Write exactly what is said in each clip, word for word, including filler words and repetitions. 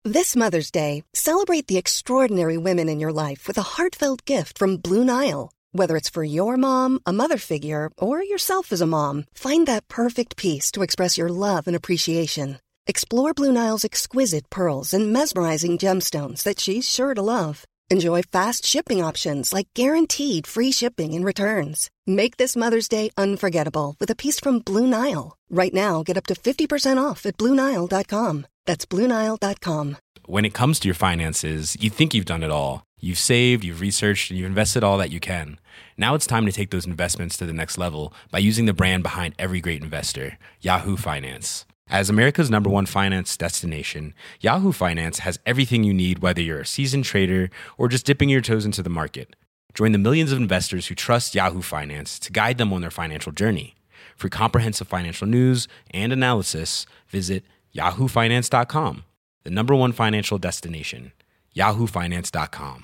This Mother's Day, celebrate the extraordinary women in your life with a heartfelt gift from Blue Nile. Whether it's for your mom, a mother figure, or yourself as a mom, find that perfect piece to express your love and appreciation. Explore Blue Nile's exquisite pearls and mesmerizing gemstones that she's sure to love. Enjoy fast shipping options like guaranteed free shipping and returns. Make this Mother's Day unforgettable with a piece from Blue Nile. Right now, get up to fifty percent off at Blue Nile dot com. That's Blue Nile dot com. When it comes to your finances, you think you've done it all. You've saved, you've researched, and you've invested all that you can. Now it's time to take those investments to the next level by using the brand behind every great investor, Yahoo Finance. As America's number one finance destination, Yahoo Finance has everything you need, whether you're a seasoned trader or just dipping your toes into the market. Join the millions of investors who trust Yahoo Finance to guide them on their financial journey. For comprehensive financial news and analysis, visit yahoo finance dot com, the number one financial destination, yahoo finance dot com.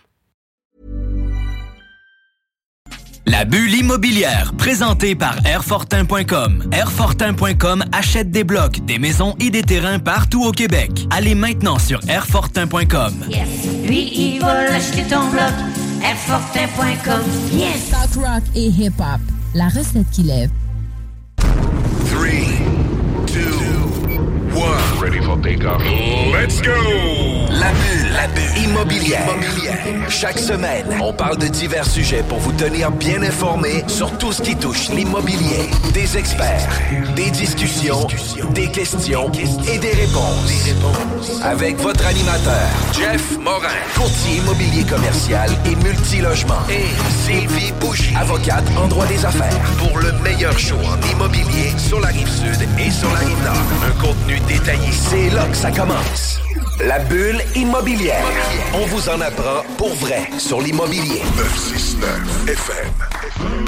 La bulle immobilière, présentée par airfortin point com. airfortin point com achète des blocs, des maisons et des terrains partout au Québec. Allez maintenant sur airfortin point com. Yes, lui, il va acheter ton bloc. airfortin point com. Yes! Talk rock et hip-hop, la recette qui lève. three, two, one. Ready for takeoff. Let's go! La bulle, la bulle immobilière. immobilière. Chaque semaine, on parle de divers sujets pour vous tenir bien informés sur tout ce qui touche l'immobilier. Des experts, des discussions, des questions et des réponses. Avec votre animateur, Jeff Morin, courtier immobilier commercial et multilogement. Et Sylvie Bougie, avocate en droit des affaires. Pour le meilleur show en immobilier sur la Rive-Sud et sur la Rive-Nord. Un contenu détaillé. C'est là que ça commence. La bulle immobilière. On vous en apprend pour vrai sur l'immobilier. neuf cent soixante-neuf F M.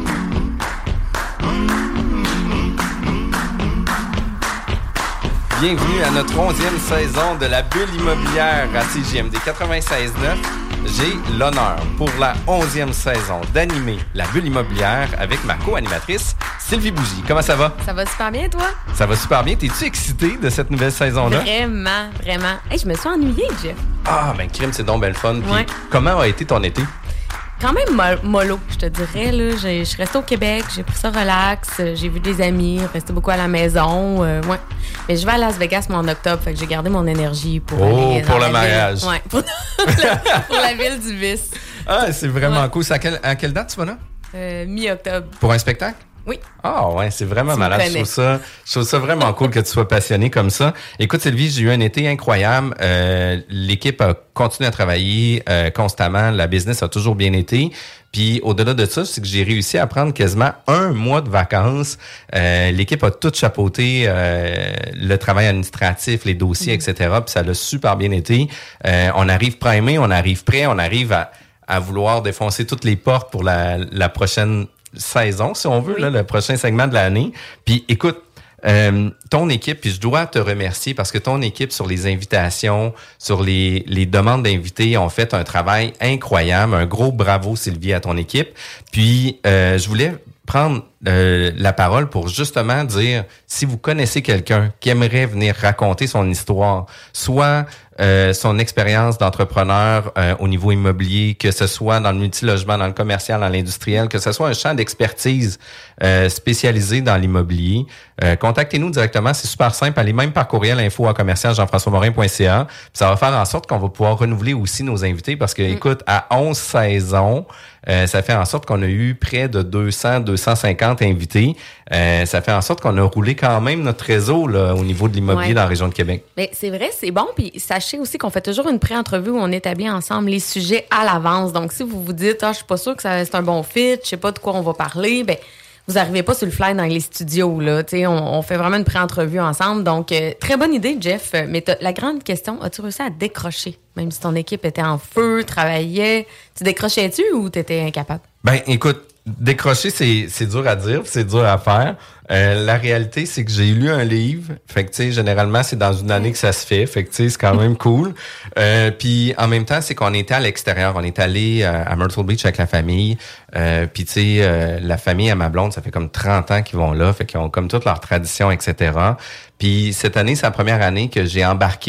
Bienvenue à notre onzième saison de la bulle immobilière à C J M D quatre-vingt-seize neuf. J'ai l'honneur pour la onzième saison d'animer la bulle immobilière avec ma co-animatrice Sylvie Bougie. Comment ça va? Ça va super bien, toi? Ça va super bien. T'es-tu excitée de cette nouvelle saison-là? Vraiment, vraiment. Hey, je me suis ennuyée, Jeff. Ah, ben crime, c'est donc belle fun. Puis ouais. Comment a été ton été? Quand même mo- mollo, je te dirais. Là. Je suis restée au Québec, j'ai pris ça relax, j'ai vu des amis, resté beaucoup à la maison. Euh, ouais. Mais je vais à Las Vegas, moi, en octobre, fait que j'ai gardé mon énergie pour oh, aller pour dans le la mariage. Ville. Ouais, pour, la, pour la ville du vice. Ah, c'est vraiment ouais. cool. C'est à, quel, à quelle date tu vas là? Euh, mi-octobre. Pour un spectacle? Oui. Ah ouais, c'est vraiment tu malade. Je trouve ça, je trouve ça vraiment cool que tu sois passionné comme ça. Écoute Sylvie, j'ai eu un été incroyable. Euh, l'équipe a continué à travailler euh, constamment. La business a toujours bien été. Puis au-delà de ça, c'est que j'ai réussi à prendre quasiment un mois de vacances. Euh, l'équipe a tout chapeauté, euh, le travail administratif, les dossiers, mmh. et cetera. Puis ça l'a super bien été. Euh, on arrive primé, on arrive prêt, on arrive à, à vouloir défoncer toutes les portes pour la, la prochaine saison, si on veut, oui. là, le prochain segment de l'année. Puis écoute, euh, ton équipe, puis je dois te remercier parce que ton équipe sur les invitations, sur les, les demandes d'invités ont fait un travail incroyable. Un gros bravo, Sylvie, à ton équipe. Puis euh, je voulais prendre euh, la parole pour justement dire, si vous connaissez quelqu'un qui aimerait venir raconter son histoire, soit euh, son expérience d'entrepreneur euh, au niveau immobilier, que ce soit dans le multilogement, dans le commercial, dans l'industriel, que ce soit un champ d'expertise euh, spécialisé dans l'immobilier, euh, contactez-nous directement. C'est super simple. Allez même par courriel info à commercial jean françois morin point c a. Ça va faire en sorte qu'on va pouvoir renouveler aussi nos invités parce que, mmh. écoute, à onze saisons, euh, ça fait en sorte qu'on a eu près de deux cents à deux cent cinquante invités. Euh, ça fait en sorte qu'on a roulé quand même notre réseau là, au niveau de l'immobilier ouais. dans la région de Québec. Mais c'est vrai, c'est bon. Puis sachez aussi qu'on fait toujours une pré-entrevue où on établit ensemble les sujets à l'avance. Donc, si vous vous dites, ah, je suis pas sûre que ça, c'est un bon fit, je sais pas de quoi on va parler, ben vous n'arrivez pas sur le fly dans les studios. Là. On, on fait vraiment une pré-entrevue ensemble. Donc, euh, très bonne idée, Jeff. Mais la grande question, as-tu réussi à décrocher? Même si ton équipe était en feu, travaillait, tu décrochais-tu ou tu étais incapable? Ben, écoute, décrocher, c'est, c'est dur à dire, c'est dur à faire. Euh, la réalité, c'est que j'ai lu un livre. Fait que, tu sais, généralement, c'est dans une année que ça se fait. Fait que, tu sais, c'est quand même cool. Euh, puis, en même temps, c'est qu'on était à l'extérieur. On est allé euh, à Myrtle Beach avec la famille. Euh, puis, tu sais, euh, la famille à ma blonde, ça fait comme trente ans qu'ils vont là. Fait qu'ils ont comme toutes leurs traditions, et cetera. Puis, cette année, c'est la première année que j'ai embarqué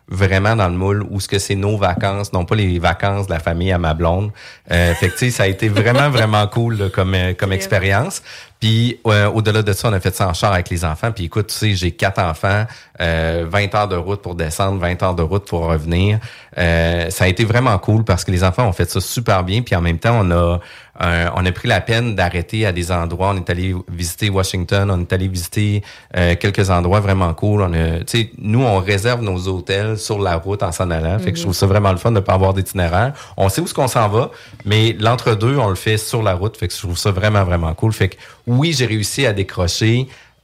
vraiment dans le moule où ce que c'est nos vacances, non pas les vacances de la famille à ma blonde. Euh, fait que, tu sais, ça a été vraiment, vraiment cool là, comme, comme expérience. Puis, euh, au-delà de ça, on a fait ça en char avec les enfants. Puis, écoute, tu sais, j'ai quatre enfants, euh, vingt heures de route pour descendre, vingt heures de route pour revenir. Euh, ça a été vraiment cool parce que les enfants ont fait ça super bien. Puis, en même temps, on a euh, on a pris la peine d'arrêter à des endroits. On est allé visiter Washington, on est allé visiter euh, quelques endroits vraiment cool. On a, tu sais, nous, on réserve nos hôtels sur la route en s'en allant. Mm-hmm. Fait que je trouve ça vraiment le fun de ne pas avoir d'itinéraire. On sait où est-ce qu'on s'en va, mais l'entre-deux, on le fait sur la route. Fait que je trouve ça vraiment, vraiment cool. Fait que oui, j'ai réussi à décrocher.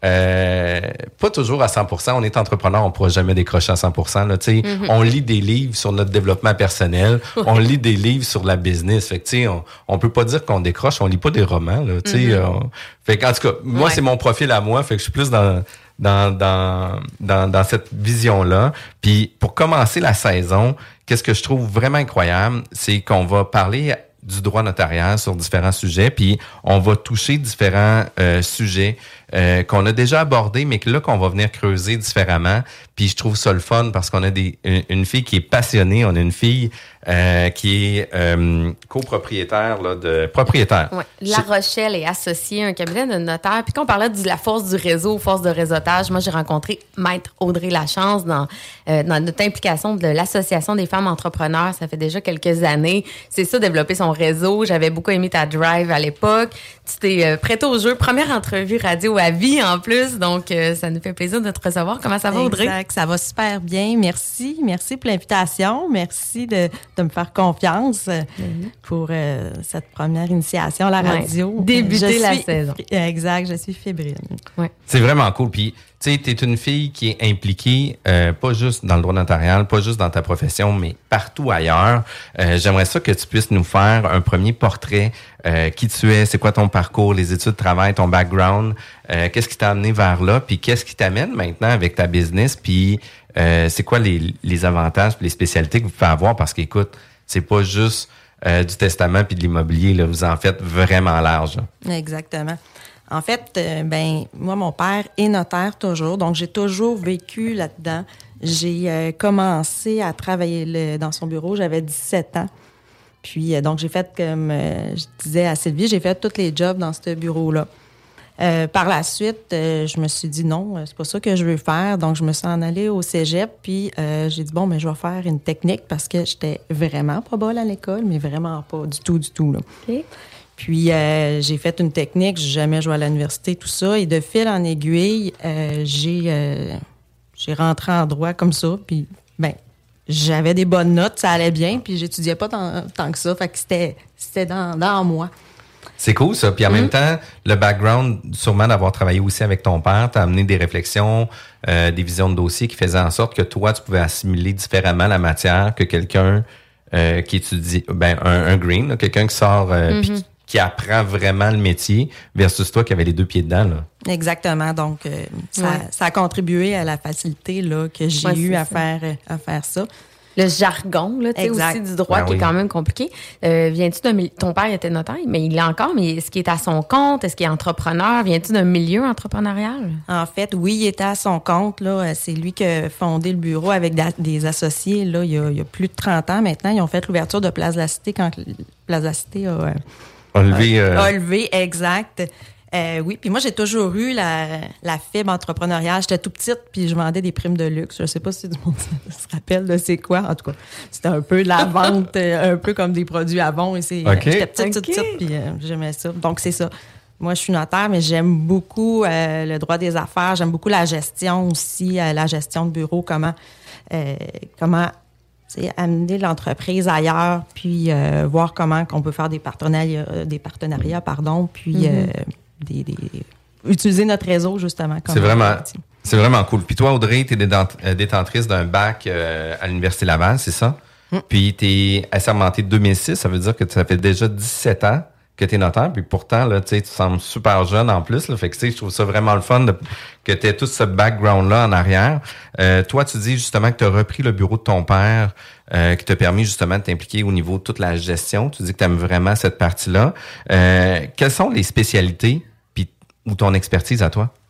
Euh, pas toujours à cent pour cent. On est entrepreneur, on ne pourra jamais décrocher à cent pour cent. Là, mm-hmm. On lit des livres sur notre développement personnel. On lit des livres sur la business. Fait que, on on peut pas dire qu'on décroche. On lit pas des romans. Là, mm-hmm. on... Fait qu'en tout cas, moi, ouais. c'est mon profil à moi. Fait que je suis plus dans, dans, dans, dans, dans cette vision-là. Puis pour commencer la saison, qu'est-ce que je trouve vraiment incroyable, c'est qu'on va parler du droit notarial sur différents sujets, puis on va toucher différents euh, sujets euh, qu'on a déjà abordés, mais que là, qu'on va venir creuser différemment. Puis je trouve ça le fun parce qu'on a des une, une fille qui est passionnée, on a une fille euh, qui est euh, copropriétaire, là, de propriétaire. Ouais. La Rochelle est associée à un cabinet de notaire. Puis quand on parlait de la force du réseau, force de réseautage, moi, j'ai rencontré Maître Audrey Lachance dans, euh, dans notre implication de l'Association des femmes entrepreneurs. Ça fait déjà quelques années. C'est ça, développer son réseau. J'avais beaucoup aimé ta drive à l'époque. Tu t'es euh, prêtée au jeu. Première entrevue radio à vie en plus. Donc, euh, ça nous fait plaisir de te recevoir. Comment ça va, Audrey? Exact. Ça va super bien. Merci. Merci pour l'invitation. Merci de, de me faire confiance mm-hmm. pour euh, cette première initiation à la radio. Ouais. Débuter je la suis, saison. Exact. Je suis fébrile. Ouais. C'est vraiment cool. Puis, tu sais, t'es une fille qui est impliquée, euh, pas juste dans le droit notarial, pas juste dans ta profession, mais partout ailleurs. Euh, j'aimerais ça que tu puisses nous faire un premier portrait. Euh, qui tu es, c'est quoi ton parcours, les études de travail, ton background, euh, qu'est-ce qui t'a amené vers là, puis qu'est-ce qui t'amène maintenant avec ta business, puis euh, c'est quoi les, les avantages, puis les spécialités que vous pouvez avoir, parce qu'écoute, c'est pas juste euh, du testament puis de l'immobilier, là, vous en faites vraiment large. Là. Exactement. En fait, euh, ben moi, mon père est notaire toujours, donc j'ai toujours vécu là-dedans. J'ai euh, commencé à travailler le, dans son bureau, j'avais dix-sept ans. Puis, euh, donc, j'ai fait, comme euh, je disais à Sylvie, j'ai fait tous les jobs dans ce bureau-là. Euh, par la suite, euh, je me suis dit non, c'est pas ça que je veux faire. Donc, je me suis en allée au cégep, puis euh, j'ai dit, bon, mais je vais faire une technique parce que j'étais vraiment pas bonne à l'école, mais vraiment pas du tout, du tout, là. OK. Puis, euh, j'ai fait une technique, j'ai jamais joué à l'université, tout ça. Et de fil en aiguille, euh, j'ai, euh, j'ai rentré en droit comme ça, puis, ben j'avais des bonnes notes, ça allait bien, puis j'étudiais pas tant, tant que ça, fait que c'était, c'était dans, dans moi. C'est cool, ça. Puis en mm-hmm. même temps, le background, sûrement d'avoir travaillé aussi avec ton père, t'as amené des réflexions, euh, des visions de dossier qui faisaient en sorte que toi, tu pouvais assimiler différemment la matière que quelqu'un euh, qui étudie, ben un, un green, là, quelqu'un qui sort euh, mm-hmm. puis qui apprend vraiment le métier versus toi qui avais les deux pieds dedans, là. Exactement. Donc, euh, ça, ouais. ça a contribué à la facilité là, que j'ai ouais, eu à faire, à faire ça. Le jargon, là, tu sais, aussi du droit ben qui oui. est quand même compliqué. Euh, viens-tu d'un milieu... Ton père était notaire, mais il l'est encore, mais est-ce qu'il est à son compte? Est-ce qu'il est entrepreneur? Viens-tu d'un milieu entrepreneurial? En fait, oui, il était à son compte, là. C'est lui qui a fondé le bureau avec des associés, là, il y a, il y a plus de trente ans maintenant. Ils ont fait l'ouverture de Place de la Cité quand Place de la Cité a... Euh, a levé... Euh... A levé, exact. Euh, oui, puis moi, j'ai toujours eu la, la fibre entrepreneuriale. J'étais tout petite, puis je vendais des primes de luxe. Je sais pas si du monde se rappelle de c'est quoi. En tout cas, c'était un peu de la vente, un peu comme des produits Avon. Et c'est, okay. J'étais petite, petite, okay. petite, puis euh, j'aimais ça. Donc, c'est ça. Moi, je suis notaire, mais j'aime beaucoup euh, le droit des affaires. J'aime beaucoup la gestion aussi, euh, la gestion de bureau, comment... Euh, comment c'est amener l'entreprise ailleurs, puis euh, voir comment on peut faire des partenariats, des partenariats, pardon, puis mm-hmm. euh, des, des, utiliser notre réseau, justement. Comme c'est vraiment, c'est vraiment cool. Puis toi, Audrey, tu es détentrice d'un bac euh, à l'Université Laval, c'est ça? Mm. Puis tu es assermentée de deux mille six, ça veut dire que ça fait déjà dix-sept ans que tu es notaire, puis pourtant, là, tu sembles super jeune en plus. Là, fait que je trouve ça vraiment le fun de, que tu aies tout ce background-là en arrière. Euh, toi, tu dis justement que tu as repris le bureau de ton père, euh, qui t'a permis justement de t'impliquer au niveau de toute la gestion. Tu dis que tu aimes vraiment cette partie-là. Euh, quelles sont les spécialités puis ou ton expertise à toi?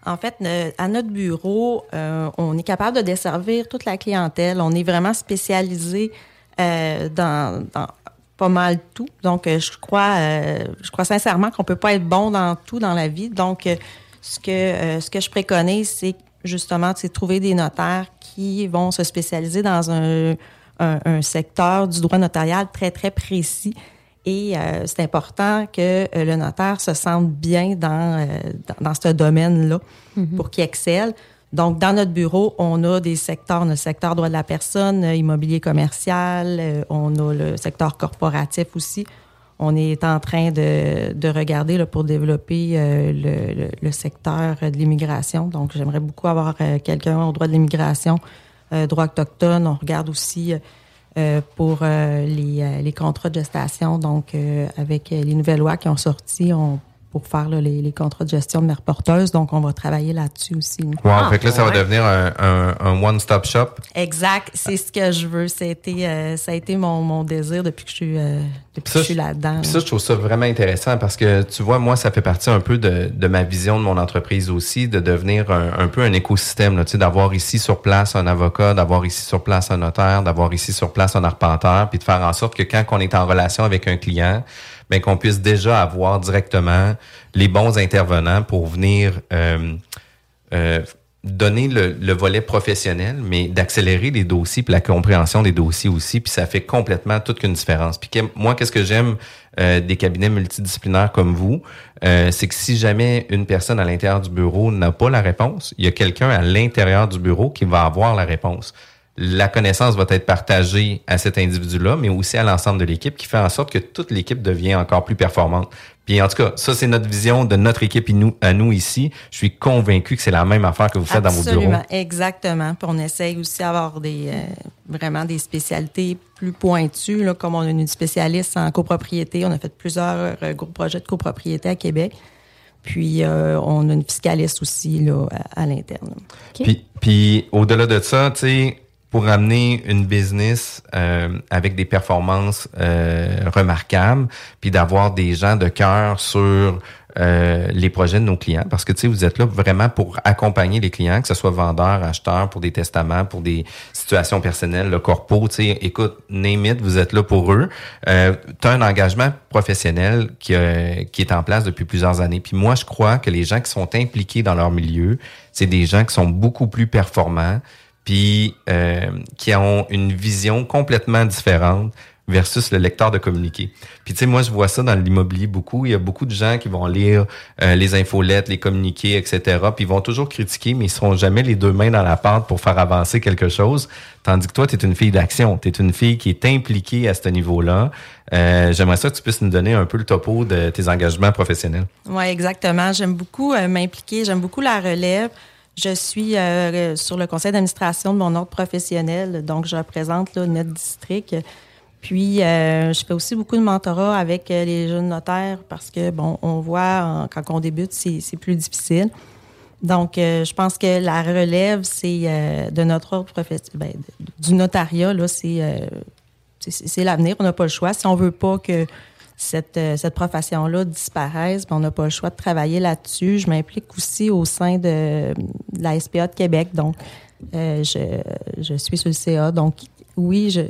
En fait, euh, à notre bureau, euh, on est capable de desservir toute la clientèle. On est vraiment spécialisé euh, dans, dans pas mal tout. Donc, euh, je crois, euh, je crois sincèrement qu'on peut pas être bon dans tout dans la vie. Donc, euh, ce que euh, ce que je préconise, c'est justement, c'est trouver des notaires qui vont se spécialiser dans un, un, un secteur du droit notarial très très précis. Et euh, c'est important que euh, le notaire se sente bien dans, euh, dans, dans ce domaine-là mm-hmm. pour qu'il excelle. Donc, dans notre bureau, on a des secteurs, on a le secteur droit de la personne, euh, immobilier commercial, euh, on a le secteur corporatif aussi. On est en train de, de regarder là, pour développer euh, le, le, le secteur de l'immigration. Donc, j'aimerais beaucoup avoir euh, quelqu'un au droit de l'immigration, euh, droit autochtone. On regarde aussi... Euh, Euh, pour euh, les, euh, les contrats de gestation. Donc, euh, avec euh, les nouvelles lois qui ont sorti, on, pour faire là, les, les contrats de gestion de mère porteuse. Donc, on va travailler là-dessus aussi. Wow, ah, fait que là, ça ouais. va devenir un, un, un one-stop shop. Exact, c'est ce que je veux. Ça a été, euh, ça a été mon, mon désir depuis que je suis, euh, depuis ça, que je suis là-dedans. Puis ça, je trouve ça vraiment intéressant parce que, tu vois, moi, ça fait partie un peu de, de ma vision de mon entreprise aussi, de devenir un, un peu un écosystème, là, tu sais, d'avoir ici sur place un avocat, d'avoir ici sur place un notaire, d'avoir ici sur place un arpenteur, puis de faire en sorte que quand on est en relation avec un client, ben qu'on puisse déjà avoir directement les bons intervenants pour venir euh, euh, donner le, le volet professionnel, mais d'accélérer les dossiers puis la compréhension des dossiers aussi, puis ça fait complètement toute une différence. Puis que, moi, qu'est-ce que j'aime euh, des cabinets multidisciplinaires comme vous, euh, c'est que si jamais une personne à l'intérieur du bureau n'a pas la réponse, il y a quelqu'un à l'intérieur du bureau qui va avoir la réponse. La connaissance va être partagée à cet individu-là, mais aussi à l'ensemble de l'équipe, qui fait en sorte que toute l'équipe devient encore plus performante. Puis en tout cas, ça, c'est notre vision de notre équipe à nous ici. Je suis convaincu que c'est la même affaire que vous faites Absolument, dans vos bureaux. Exactement. Puis on essaye aussi d'avoir des, euh, vraiment des spécialités plus pointues, là, comme on a une spécialiste en copropriété. On a fait plusieurs euh, gros projets de copropriété à Québec. Puis, euh, on a une fiscaliste aussi là, à, à l'interne. Okay. Puis, puis au-delà de ça, tu sais, pour amener une business euh, avec des performances euh, remarquables, puis d'avoir des gens de cœur sur euh, les projets de nos clients, parce que tu sais, vous êtes là vraiment pour accompagner les clients, que ce soit vendeurs, acheteurs, pour des testaments, pour des situations personnelles, le corpo, tu sais, écoute, name it, vous êtes là pour eux. Euh, tu as un engagement professionnel qui, euh, qui est en place depuis plusieurs années. Puis moi, je crois que les gens qui sont impliqués dans leur milieu, c'est des gens qui sont beaucoup plus performants, puis euh, qui ont une vision complètement différente versus le lecteur de communiqué. Puis tu sais, moi, je vois ça dans l'immobilier beaucoup. Il y a beaucoup de gens qui vont lire euh, les infolettes, les communiqués, et cetera, puis ils vont toujours critiquer, mais ils seront jamais les deux mains dans la pâte pour faire avancer quelque chose. Tandis que toi, tu es une fille d'action. Tu es une fille qui est impliquée à ce niveau-là. Euh, j'aimerais ça que tu puisses nous donner un peu le topo de tes engagements professionnels. Oui, exactement. J'aime beaucoup euh, m'impliquer. J'aime beaucoup la relève. Je suis euh, sur le conseil d'administration de mon ordre professionnel, donc je représente là, notre district. Puis, euh, je fais aussi beaucoup de mentorat avec euh, les jeunes notaires parce que, bon, on voit, en, quand on débute, c'est, c'est plus difficile. Donc, euh, je pense que la relève, c'est euh, de notre ordre professionnel, ben, du notariat, là, c'est, euh, c'est, c'est l'avenir. On n'a pas le choix. Si on veut pas que cette, euh, cette profession-là disparaisse, ben, on n'a pas le choix de travailler là-dessus. Je m'implique aussi au sein de, de la S P A de Québec. Donc, euh, je, je suis sur le C A. Donc, oui, je,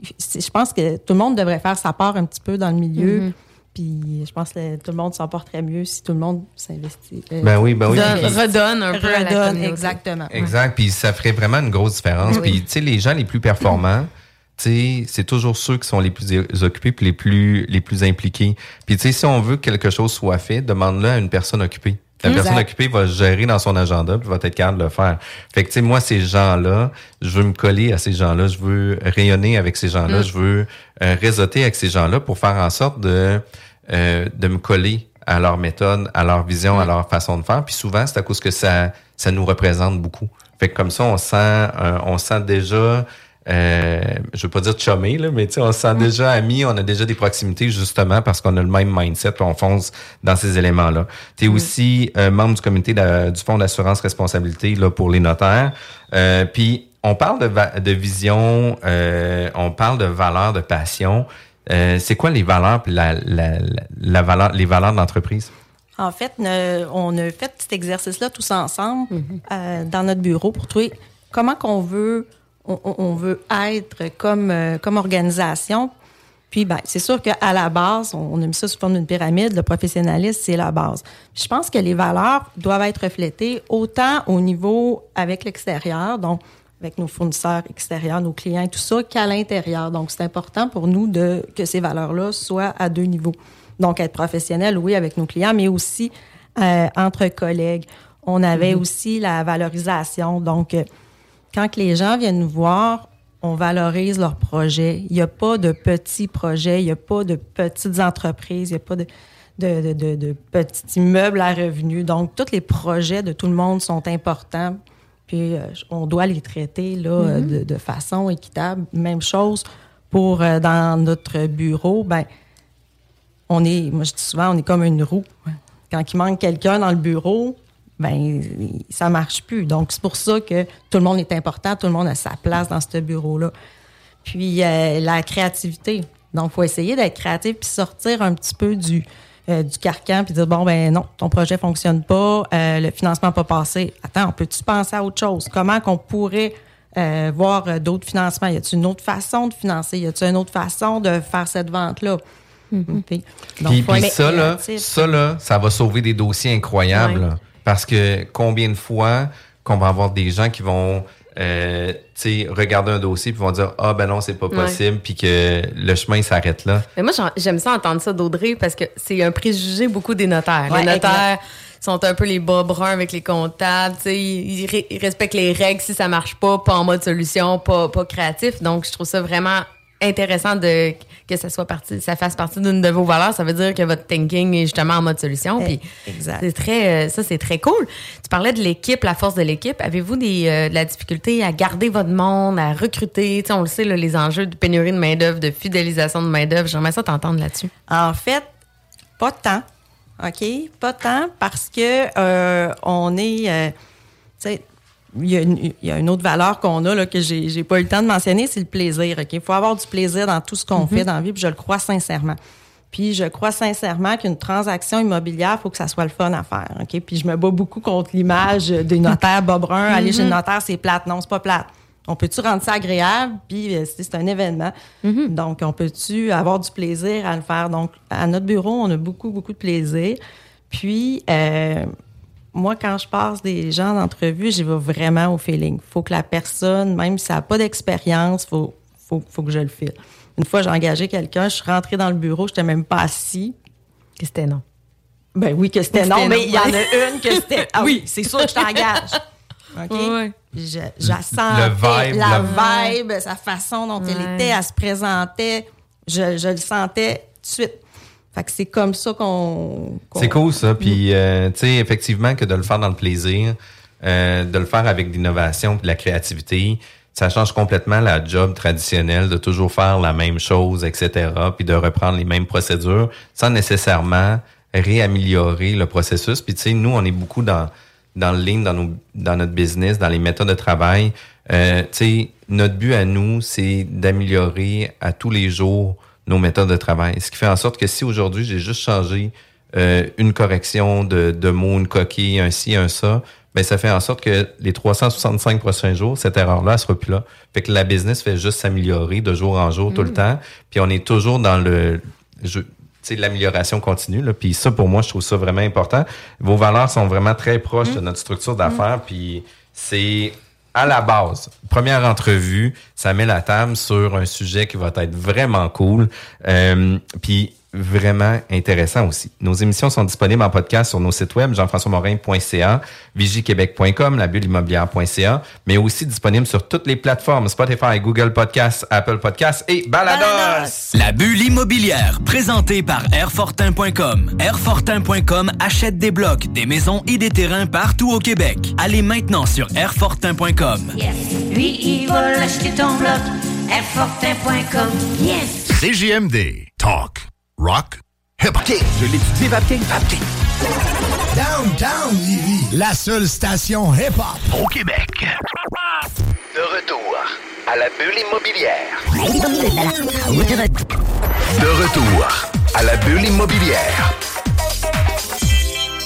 je pense que tout le monde devrait faire sa part un petit peu dans le milieu. Mm-hmm. Puis, je pense que tout le monde s'en porterait mieux si tout le monde s'investit. Euh, ben oui, ben oui. Donne, redonne un peu redonne, à la communauté. Exactement. Exact. Puis, ça ferait vraiment une grosse différence. Oui. Puis, tu sais, les gens les plus performants, tu sais, c'est toujours ceux qui sont les plus occupés puis les plus les plus impliqués. Puis tu sais, si on veut que quelque chose soit fait, demande-le à une personne occupée. La exact. Personne occupée va gérer dans son agenda puis va être capable de le faire. Fait que tu sais, moi ces gens-là, je veux me coller à ces gens-là, je veux rayonner avec ces gens-là, mm. je veux euh, réseauter avec ces gens-là pour faire en sorte de euh, de me coller à leur méthode, à leur vision, mm. à leur façon de faire. Puis souvent, c'est à cause que ça ça nous représente beaucoup. Fait que comme ça, on sent euh, on sent déjà Euh, je veux pas dire chumé, là, mais tu sais, on se sent mmh. déjà amis, on a déjà des proximités justement parce qu'on a le même mindset, puis on fonce dans ces éléments-là. Tu es mmh. aussi euh, membre du comité de, du Fonds d'assurance responsabilité là pour les notaires. Euh, puis on parle de, va- de vision, euh, on parle de valeurs, de passion. Euh, c'est quoi les valeurs puis la, la, la, la valeur, les valeurs de l'entreprise? En fait, ne, on a fait cet exercice-là tous ensemble mm-hmm. euh, dans notre bureau pour trouver comment qu'on veut, on, on veut être comme, euh, comme organisation. Puis, ben, c'est sûr qu'à la base, on a mis ça sous forme d'une pyramide. Le professionnalisme, c'est la base. Puis je pense que les valeurs doivent être reflétées autant au niveau avec l'extérieur, donc avec nos fournisseurs extérieurs, nos clients et tout ça, qu'à l'intérieur. Donc, c'est important pour nous de que ces valeurs-là soient à deux niveaux. Donc, être professionnel, oui, avec nos clients, mais aussi euh, entre collègues. On avait mm-hmm. aussi la valorisation. Donc, euh, quand les gens viennent nous voir, on valorise leurs projets. Il n'y a pas de petits projets, il n'y a pas de petites entreprises, il n'y a pas de, de, de, de, de petits immeubles à revenus. Donc, tous les projets de tout le monde sont importants. Puis, euh, on doit les traiter là, mm-hmm. de, de façon équitable. Même chose pour euh, dans notre bureau. Ben, on est, moi, je dis souvent, on est comme une roue. Quand il manque quelqu'un dans le bureau, ben ça marche plus. Donc, c'est pour ça que tout le monde est important, tout le monde a sa place dans ce bureau-là. Puis, euh, la créativité. Donc, il faut essayer d'être créatif puis sortir un petit peu du, euh, du carcan puis dire, bon, ben non, ton projet fonctionne pas, euh, le financement n'a pas passé. Attends, peux-tu penser à autre chose? Comment qu'on pourrait euh, voir euh, d'autres financements? Y a-t-il une autre façon de financer? Y a-t-il une autre façon de faire cette vente-là? Mm-hmm. Puis, donc, puis, puis ça, là, ça, là, ça va sauver des dossiers incroyables. Ouais. Là. Parce que combien de fois qu'on va avoir des gens qui vont euh, regarder un dossier puis vont dire « Ah, ben non, c'est pas possible ouais. » puis que le chemin il s'arrête là. Mais moi, j'aime ça entendre ça d'Audrey parce que c'est un préjugé beaucoup des notaires. Ouais, les notaires exact. sont un peu les bas bruns avec les comptables. Ils, ils, ils respectent les règles si ça marche pas, pas en mode solution, pas, pas créatif. Donc, je trouve ça vraiment intéressant de que ça soit partie, ça fasse partie d'une de vos valeurs. Ça veut dire que votre thinking est justement en mode solution. Puis exact. C'est très, ça c'est très cool. Tu parlais de l'équipe, la force de l'équipe. Avez-vous des euh, de la difficulté à garder votre monde, à recruter? Tu sais, on le sait là, les enjeux de pénurie de main d'œuvre, de fidélisation de main d'œuvre. J'aimerais ça t'entendre là-dessus. En fait, pas tant. Ok, pas tant parce que euh, on est, euh, tu sais. Il y, a une, il y a une autre valeur qu'on a là, que j'ai, j'ai pas eu le temps de mentionner, c'est le plaisir. Okay? Il faut avoir du plaisir dans tout ce qu'on mm-hmm. fait dans la vie, puis je le crois sincèrement. Puis je crois sincèrement qu'une transaction immobilière, il faut que ça soit le fun à faire. Okay? Puis je me bats beaucoup contre l'image des notaires bas bruns. Mm-hmm. Aller chez le notaire, c'est plate. Non, c'est pas plate. On peut-tu rendre ça agréable? Puis c'est, c'est un événement. Mm-hmm. Donc, on peut-tu avoir du plaisir à le faire? Donc, à notre bureau, on a beaucoup, beaucoup de plaisir. Puis... Euh, moi, quand je passe des gens d'entrevue, j'y vais vraiment au feeling. Il faut que la personne, même si ça n'a pas d'expérience, il faut, faut, faut que je le file. Une fois, j'ai engagé quelqu'un, je suis rentrée dans le bureau, je n'étais même pas assis. Que c'était non. Ben oui, que c'était, que c'était non, non, mais il y en a une que c'était... Ah oui, c'est sûr que je t'engage. OK? Oui. Je, je la sentais, le vibe, la le... vibe, sa façon dont ouais. elle était, elle se présentait, je, je le sentais tout de suite. Fait que c'est comme ça qu'on... qu'on... C'est cool, ça. Puis, euh, tu sais, effectivement, que de le faire dans le plaisir, euh, de le faire avec l'innovation et de la créativité, ça change complètement la job traditionnelle de toujours faire la même chose, et cetera, puis de reprendre les mêmes procédures sans nécessairement réaméliorer le processus. Puis, tu sais, nous, on est beaucoup dans, dans le ligne, dans, nos, dans notre business, dans les méthodes de travail. Euh, tu sais, notre but à nous, c'est d'améliorer à tous les jours nos méthodes de travail. Ce qui fait en sorte que si aujourd'hui, j'ai juste changé euh, une correction de, de mots, une coquille, un ci, un ça, ben ça fait en sorte que les trois cent soixante-cinq prochains jours, cette erreur-là, elle sera plus là. Fait que la business fait juste s'améliorer de jour en jour, mmh. tout le temps. Puis on est toujours dans le... Je, tu sais, l'amélioration continue. Là. Puis ça, pour moi, je trouve ça vraiment important. Vos valeurs sont vraiment très proches mmh. de notre structure d'affaires. Mmh. Puis c'est... À la base, première entrevue, ça met la table sur un sujet qui va être vraiment cool, euh, puis vraiment intéressant aussi. Nos émissions sont disponibles en podcast sur nos sites web, jean françois morin point c a, vigie québec point com, la bulle immobilière point c a, mais aussi disponible sur toutes les plateformes Spotify, Google Podcasts, Apple Podcasts et Balados. La bulle immobilière, présentée par airfortin point com. airfortin point com achète des blocs, des maisons et des terrains partout au Québec. Allez maintenant sur airfortin point com. Yes. Lui, il va l'acheter ton bloc. airfortin point com. Yes. C J M D. Talk. Rock, hip-hop. Je l'étudie, Vapking. Vapking. Downtown Lévis, la seule station hip-hop au Québec. De retour à la bulle immobilière. De retour à la bulle immobilière.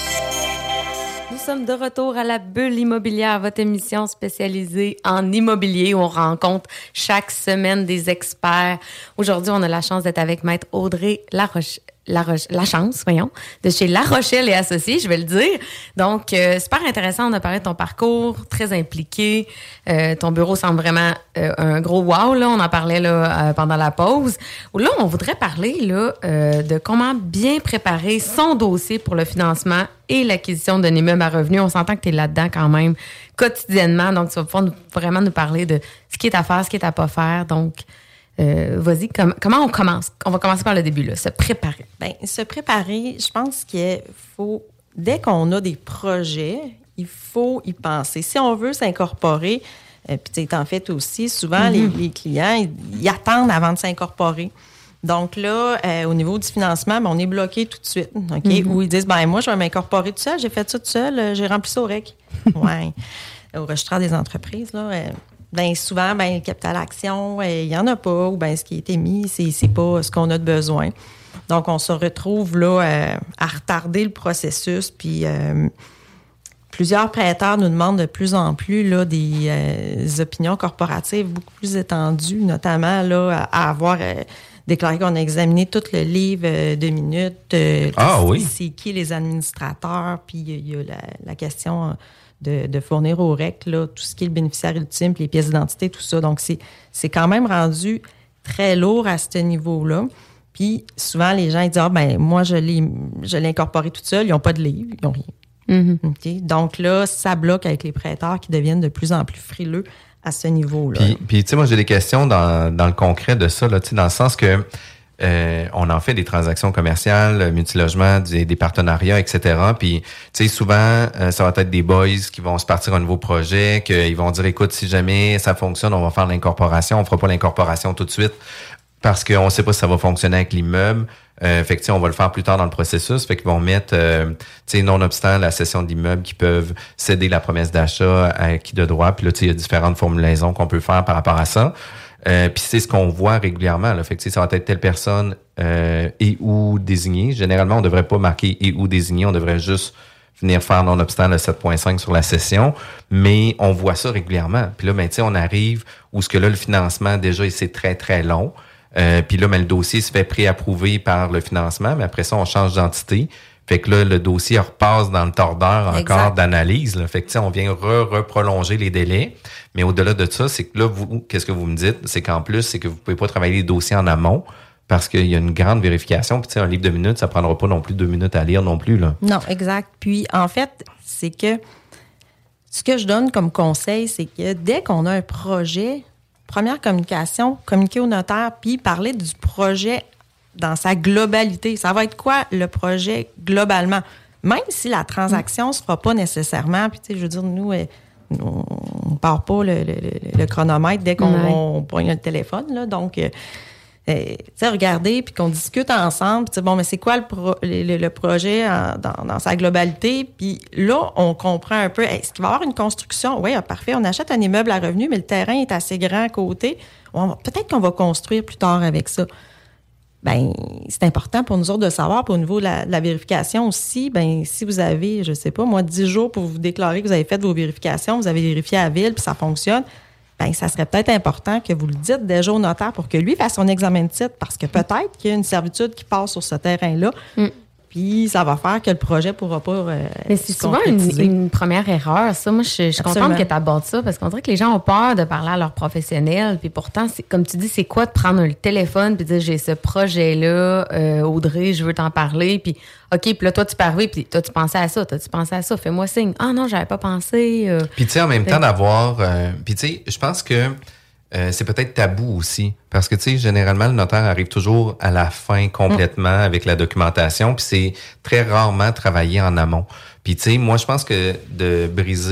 sommes de retour à la Bulle immobilière, votre émission spécialisée en immobilier où on rencontre chaque semaine des experts. Aujourd'hui, on a la chance d'être avec Maître Audrey Laroche. La, Roche, la chance, voyons, de chez La Rochelle et Associés, je vais le dire. Donc, euh, super intéressant, on a parlé de ton parcours, très impliqué. Euh, ton bureau semble vraiment euh, un gros wow, là, on en parlait là euh, pendant la pause. Là, on voudrait parler là euh, de comment bien préparer son dossier pour le financement et l'acquisition d'un immeuble à revenus. On s'entend que tu es là-dedans quand même quotidiennement, donc tu vas pouvoir nous, vraiment nous parler de ce qui est à faire, ce qui est à pas faire. Donc, Euh, vas-y, com- comment on commence? On va commencer par le début, là, se préparer. Bien, se préparer, je pense qu'il faut, dès qu'on a des projets, il faut y penser. Si on veut s'incorporer, euh, puis tu sais, en fait aussi, souvent, mm-hmm. les, les clients, ils, ils attendent avant de s'incorporer. Donc là, euh, au niveau du financement, ben, on est bloqué tout de suite, OK? Mm-hmm. Ou ils disent, ben moi, je vais m'incorporer tout seul, j'ai fait ça tout seul, euh, j'ai rempli ça au R E C. Ouais. Au registre des entreprises, là, euh, bien, souvent, ben, le capital action, il euh, n'y en a pas, ou bien ce qui a été mis, c'est, c'est pas ce qu'on a de besoin. Donc, on se retrouve là euh, à retarder le processus, puis euh, plusieurs prêteurs nous demandent de plus en plus là, des, euh, des opinions corporatives beaucoup plus étendues, notamment là, à, à avoir euh, déclaré qu'on a examiné tout le livre euh, de minutes. Euh, ah c'est, oui? C'est qui les administrateurs, puis il y a la, la question... Euh, De, de fournir au R E C là, tout ce qui est le bénéficiaire ultime, puis les pièces d'identité, tout ça. Donc, c'est, c'est quand même rendu très lourd à ce niveau-là. Puis, souvent, les gens ils disent « Ah, ben moi, je l'ai, je l'ai incorporé toute seule. Ils n'ont pas de livre. Ils n'ont rien. Mm-hmm. » Okay? Donc là, ça bloque avec les prêteurs qui deviennent de plus en plus frileux à ce niveau-là. Puis, puis tu sais, moi, j'ai des questions dans, dans le concret de ça, là, tu sais, dans le sens que Euh, on en fait des transactions commerciales, multilogement, des, des partenariats, et cetera. Puis, tu sais, souvent, euh, ça va être des boys qui vont se partir un nouveau projet, qu'ils vont dire, écoute, si jamais ça fonctionne, on va faire l'incorporation. On fera pas l'incorporation tout de suite parce qu'on sait pas si ça va fonctionner avec l'immeuble. Euh, fait que, tu sais, on va le faire plus tard dans le processus. Fait qu'ils vont mettre, euh, tu sais, nonobstant la cession d'immeuble, qui peuvent céder la promesse d'achat à qui de droit. Puis là, tu sais, il y a différentes formulaisons qu'on peut faire par rapport à ça. Euh, puis c'est ce qu'on voit régulièrement. Là. Fait que ça va être telle personne euh, et ou désignée. Généralement, on ne devrait pas marquer et ou désigné. On devrait juste venir faire nonobstant le sept point cinq sur la session. Mais on voit ça régulièrement. Puis là, ben, tu sais, on arrive où ce que là, le financement, déjà, c'est très, très long. Euh, puis là, ben, le dossier se fait préapprouver par le financement. Mais après ça, on change d'entité. Fait que là, le dossier repasse dans le tordeur encore exact. D'analyse. Là. Fait que, tu sais, on vient re-reprolonger les délais. Mais au-delà de ça, c'est que là, vous, qu'est-ce que vous me dites? C'est qu'en plus, c'est que vous pouvez pas travailler les dossiers en amont parce qu'il y a une grande vérification. Puis, tu sais, un livre de minutes, ça prendra pas non plus deux minutes à lire non plus, là. Non, exact. Puis, en fait, c'est que ce que je donne comme conseil, c'est que dès qu'on a un projet, première communication, communiquer au notaire, puis parler du projet dans sa globalité. Ça va être quoi le projet globalement? Même si la transaction ne se fera pas nécessairement, puis tu sais, je veux dire, nous, on ne part pas le, le, le chronomètre dès qu'on on pogne le téléphone, là. Donc, euh, tu sais, regarder, puis qu'on discute ensemble, puis bon, mais c'est quoi le, pro, le, le projet en, dans, dans sa globalité? Puis là, on comprend un peu, est-ce qu'il va y avoir une construction? Oui, ah, parfait, on achète un immeuble à revenu, mais le terrain est assez grand à côté. On va, peut-être qu'on va construire plus tard avec ça. Ben, c'est important pour nous autres de savoir. Puis au niveau de la, de la vérification aussi, ben, si vous avez, je sais pas, moi, dix jours pour vous déclarer que vous avez fait vos vérifications, vous avez vérifié à la ville, puis ça fonctionne, ben, ça serait peut-être important que vous le dites déjà au notaire pour que lui fasse son examen de titre, parce que peut-être qu'il y a une servitude qui passe sur ce terrain-là. Mm. Puis ça va faire que le projet ne pourra pas euh, Mais c'est souvent une, une première erreur, ça. Moi, je, je suis contente que tu abordes ça parce qu'on dirait que les gens ont peur de parler à leurs professionnels. Puis pourtant, c'est, comme tu dis, c'est quoi de prendre le téléphone puis de dire j'ai ce projet-là, euh, Audrey, je veux t'en parler. Puis OK, puis là, toi, tu peux arriver, puis toi, tu pensais à ça, toi, tu pensais à ça, fais-moi signe. Ah non, j'avais pas pensé. Euh. Puis tu sais, en même temps, d'avoir. Euh, puis tu sais, je pense que. Euh, c'est peut-être tabou aussi. Parce que, tu sais, généralement, le notaire arrive toujours à la fin complètement mmh. avec la documentation. Puis c'est très rarement travaillé en amont. Puis, tu sais, moi, je pense que de briser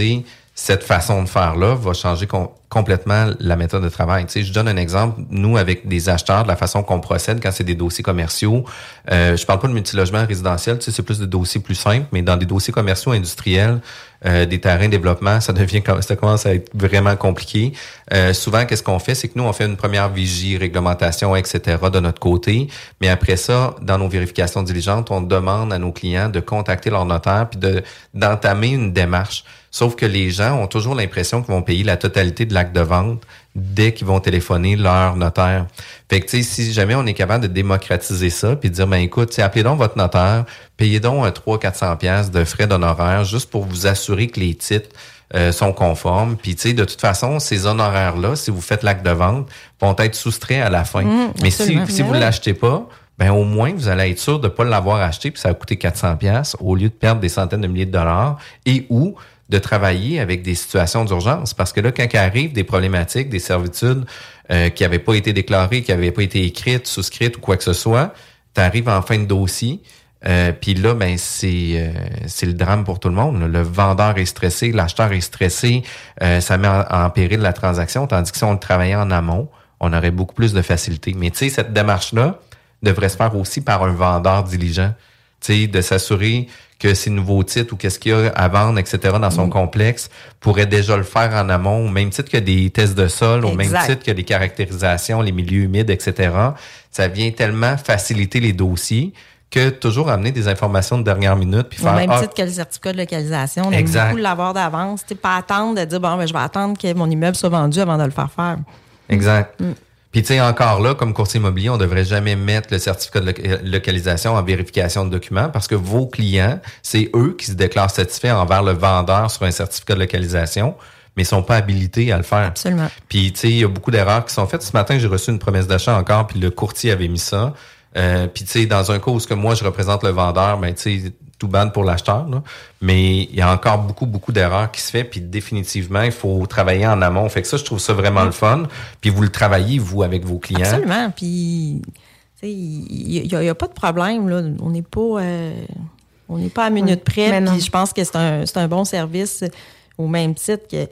cette façon de faire-là va changer com- complètement la méthode de travail. Tu sais, je donne un exemple. Nous, avec des acheteurs, de la façon qu'on procède quand c'est des dossiers commerciaux, euh, je parle pas de multilogement résidentiel, tu sais, c'est plus de dossiers plus simples, mais dans des dossiers commerciaux industriels, euh, des terrains de développement, ça devient, ça commence à être vraiment compliqué. Euh, souvent, qu'est-ce qu'on fait? C'est que nous, on fait une première vigie, réglementation, et cetera de notre côté, mais après ça, dans nos vérifications diligentes, on demande à nos clients de contacter leur notaire puis de, d'entamer une démarche. Sauf que les gens ont toujours l'impression qu'ils vont payer la totalité de l'acte de vente dès qu'ils vont téléphoner leur notaire. Fait que, tu sais, si jamais on est capable de démocratiser ça puis de dire, ben écoute, appelez donc votre notaire, payez donc un trois cents à quatre cents piastres de frais d'honoraires juste pour vous assurer que les titres euh, sont conformes. Puis, tu sais, de toute façon, ces honoraires-là, si vous faites l'acte de vente, vont être soustraits à la fin. Mmh, Mais si, si vous ne l'achetez pas, ben au moins, vous allez être sûr de ne pas l'avoir acheté puis ça va coûter quatre cents piastres au lieu de perdre des centaines de milliers de dollars et ou de travailler avec des situations d'urgence. Parce que là, quand il arrive des problématiques, des servitudes euh, qui n'avaient pas été déclarées, qui n'avaient pas été écrites, souscrites ou quoi que ce soit, tu arrives en fin de dossier, euh, puis là, ben c'est euh, c'est le drame pour tout le monde. Là. Le vendeur est stressé, l'acheteur est stressé, euh, ça met en, en péril la transaction, tandis que si on le travaillait en amont, on aurait beaucoup plus de facilité. Mais tu sais, cette démarche-là devrait se faire aussi par un vendeur diligent. Tu sais, de s'assurer que ces nouveaux titres ou qu'est-ce qu'il y a à vendre, et cetera dans son mmh. complexe, pourrait déjà le faire en amont, au même titre que des tests de sol, exact. Au même titre que des caractérisations, les milieux humides, et cetera. Ça vient tellement faciliter les dossiers que toujours amener des informations de dernière minute. Puis faire, au même ah, titre que le certificat de localisation, on aime beaucoup l'avoir d'avance. T'sais, pas attendre de dire, bon, ben, je vais attendre que mon immeuble soit vendu avant de le faire faire. Exact. Mmh. Puis, tu sais, encore là, comme courtier immobilier, on devrait jamais mettre le certificat de lo- localisation en vérification de documents parce que vos clients, c'est eux qui se déclarent satisfaits envers le vendeur sur un certificat de localisation, mais ils sont pas habilités à le faire. Absolument. Puis, tu sais, il y a beaucoup d'erreurs qui sont faites. Ce matin, j'ai reçu une promesse d'achat encore, puis le courtier avait mis ça. Euh, puis, tu sais, dans un cas où que moi, je représente le vendeur, ben, tu sais, tout ban pour l'acheteur, là. Mais il y a encore beaucoup, beaucoup d'erreurs qui se fait, puis définitivement, il faut travailler en amont. Fait que ça, je trouve ça vraiment mmh. le fun. Puis vous le travaillez, vous, avec vos clients. Absolument. Puis, tu sais, il n'y a, a pas de problème, là. On n'est pas, euh, on n'est pas à minute oui. près. Puis je pense que c'est un, c'est un bon service au même titre que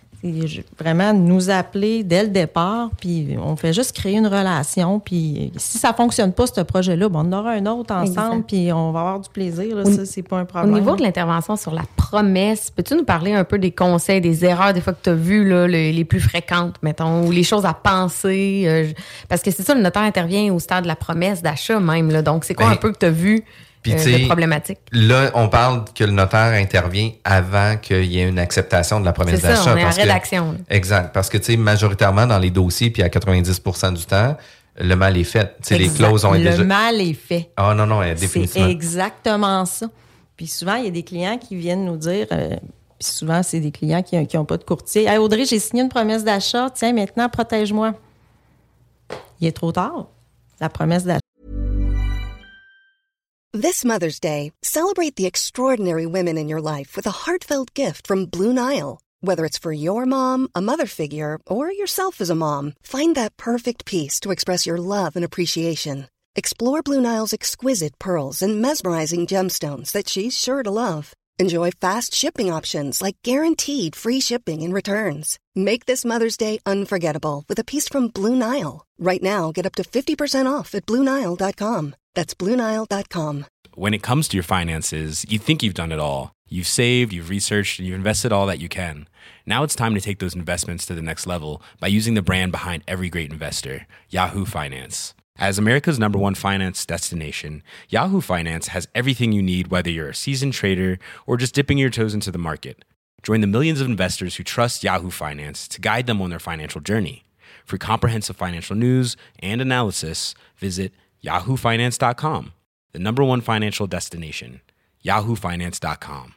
vraiment nous appeler dès le départ, puis on fait juste créer une relation, puis si ça fonctionne pas, ce projet-là, bon, on aura un autre ensemble, puis on va avoir du plaisir, là, au, ça, c'est pas un problème. Au niveau de l'intervention sur la promesse, peux-tu nous parler un peu des conseils, des erreurs, des fois que tu as vues, là, les, les plus fréquentes, mettons, ou les choses à penser, euh, parce que c'est ça, le notaire intervient au stade de la promesse d'achat même, là, donc c'est quoi ben, un peu que tu as vu? Puis, euh, de problématique. Là, on parle que le notaire intervient avant qu'il y ait une acceptation de la promesse c'est d'achat. C'est ça, on est en parce rédaction. Que, exact. Parce que, tu sais, majoritairement, dans les dossiers, puis à quatre-vingt-dix pour cent du temps, le mal est fait. Tu sais, les clauses ont été déjà... Le mal est fait. Ah non, non, définitivement. C'est exactement ça. Puis souvent, il y a des clients qui viennent nous dire... Euh, puis souvent, c'est des clients qui n'ont pas de courtier. « Hey, Audrey, j'ai signé une promesse d'achat. Tiens, maintenant, protège-moi. » Il est trop tard. La promesse d'achat. This Mother's Day, celebrate the extraordinary women in your life with a heartfelt gift from Blue Nile. Whether it's for your mom, a mother figure, or yourself as a mom, find that perfect piece to express your love and appreciation. Explore Blue Nile's exquisite pearls and mesmerizing gemstones that she's sure to love. Enjoy fast shipping options like guaranteed free shipping and returns. Make this Mother's Day unforgettable with a piece from Blue Nile. Right now, get up to fifty percent off at Blue Nile dot com. That's Blue Nile dot com. When it comes to your finances, you think you've done it all. You've saved, you've researched, and you've invested all that you can. Now it's time to take those investments to the next level by using the brand behind every great investor, Yahoo Finance. As America's number one finance destination, Yahoo Finance has everything you need, whether you're a seasoned trader or just dipping your toes into the market. Join the millions of investors who trust Yahoo Finance to guide them on their financial journey. For comprehensive financial news and analysis, visit yahoo finance dot com, the number one financial destination, yahoo finance dot com.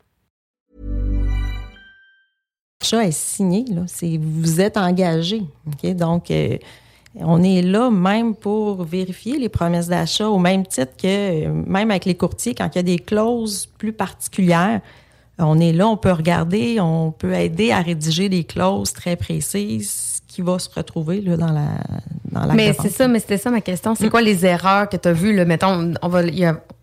L'achat est signé, là. C'est, vous êtes engagé. Okay? Donc, euh, on est là même pour vérifier les promesses d'achat au même titre que, même avec les courtiers, quand il y a des clauses plus particulières, on est là, on peut regarder, on peut aider à rédiger des clauses très précises qui va se retrouver là, dans la dans la Mais c'est ça, mais c'était ça ma question. C'est mmh. quoi les erreurs que tu as vues? Là, mettons, on va, y a,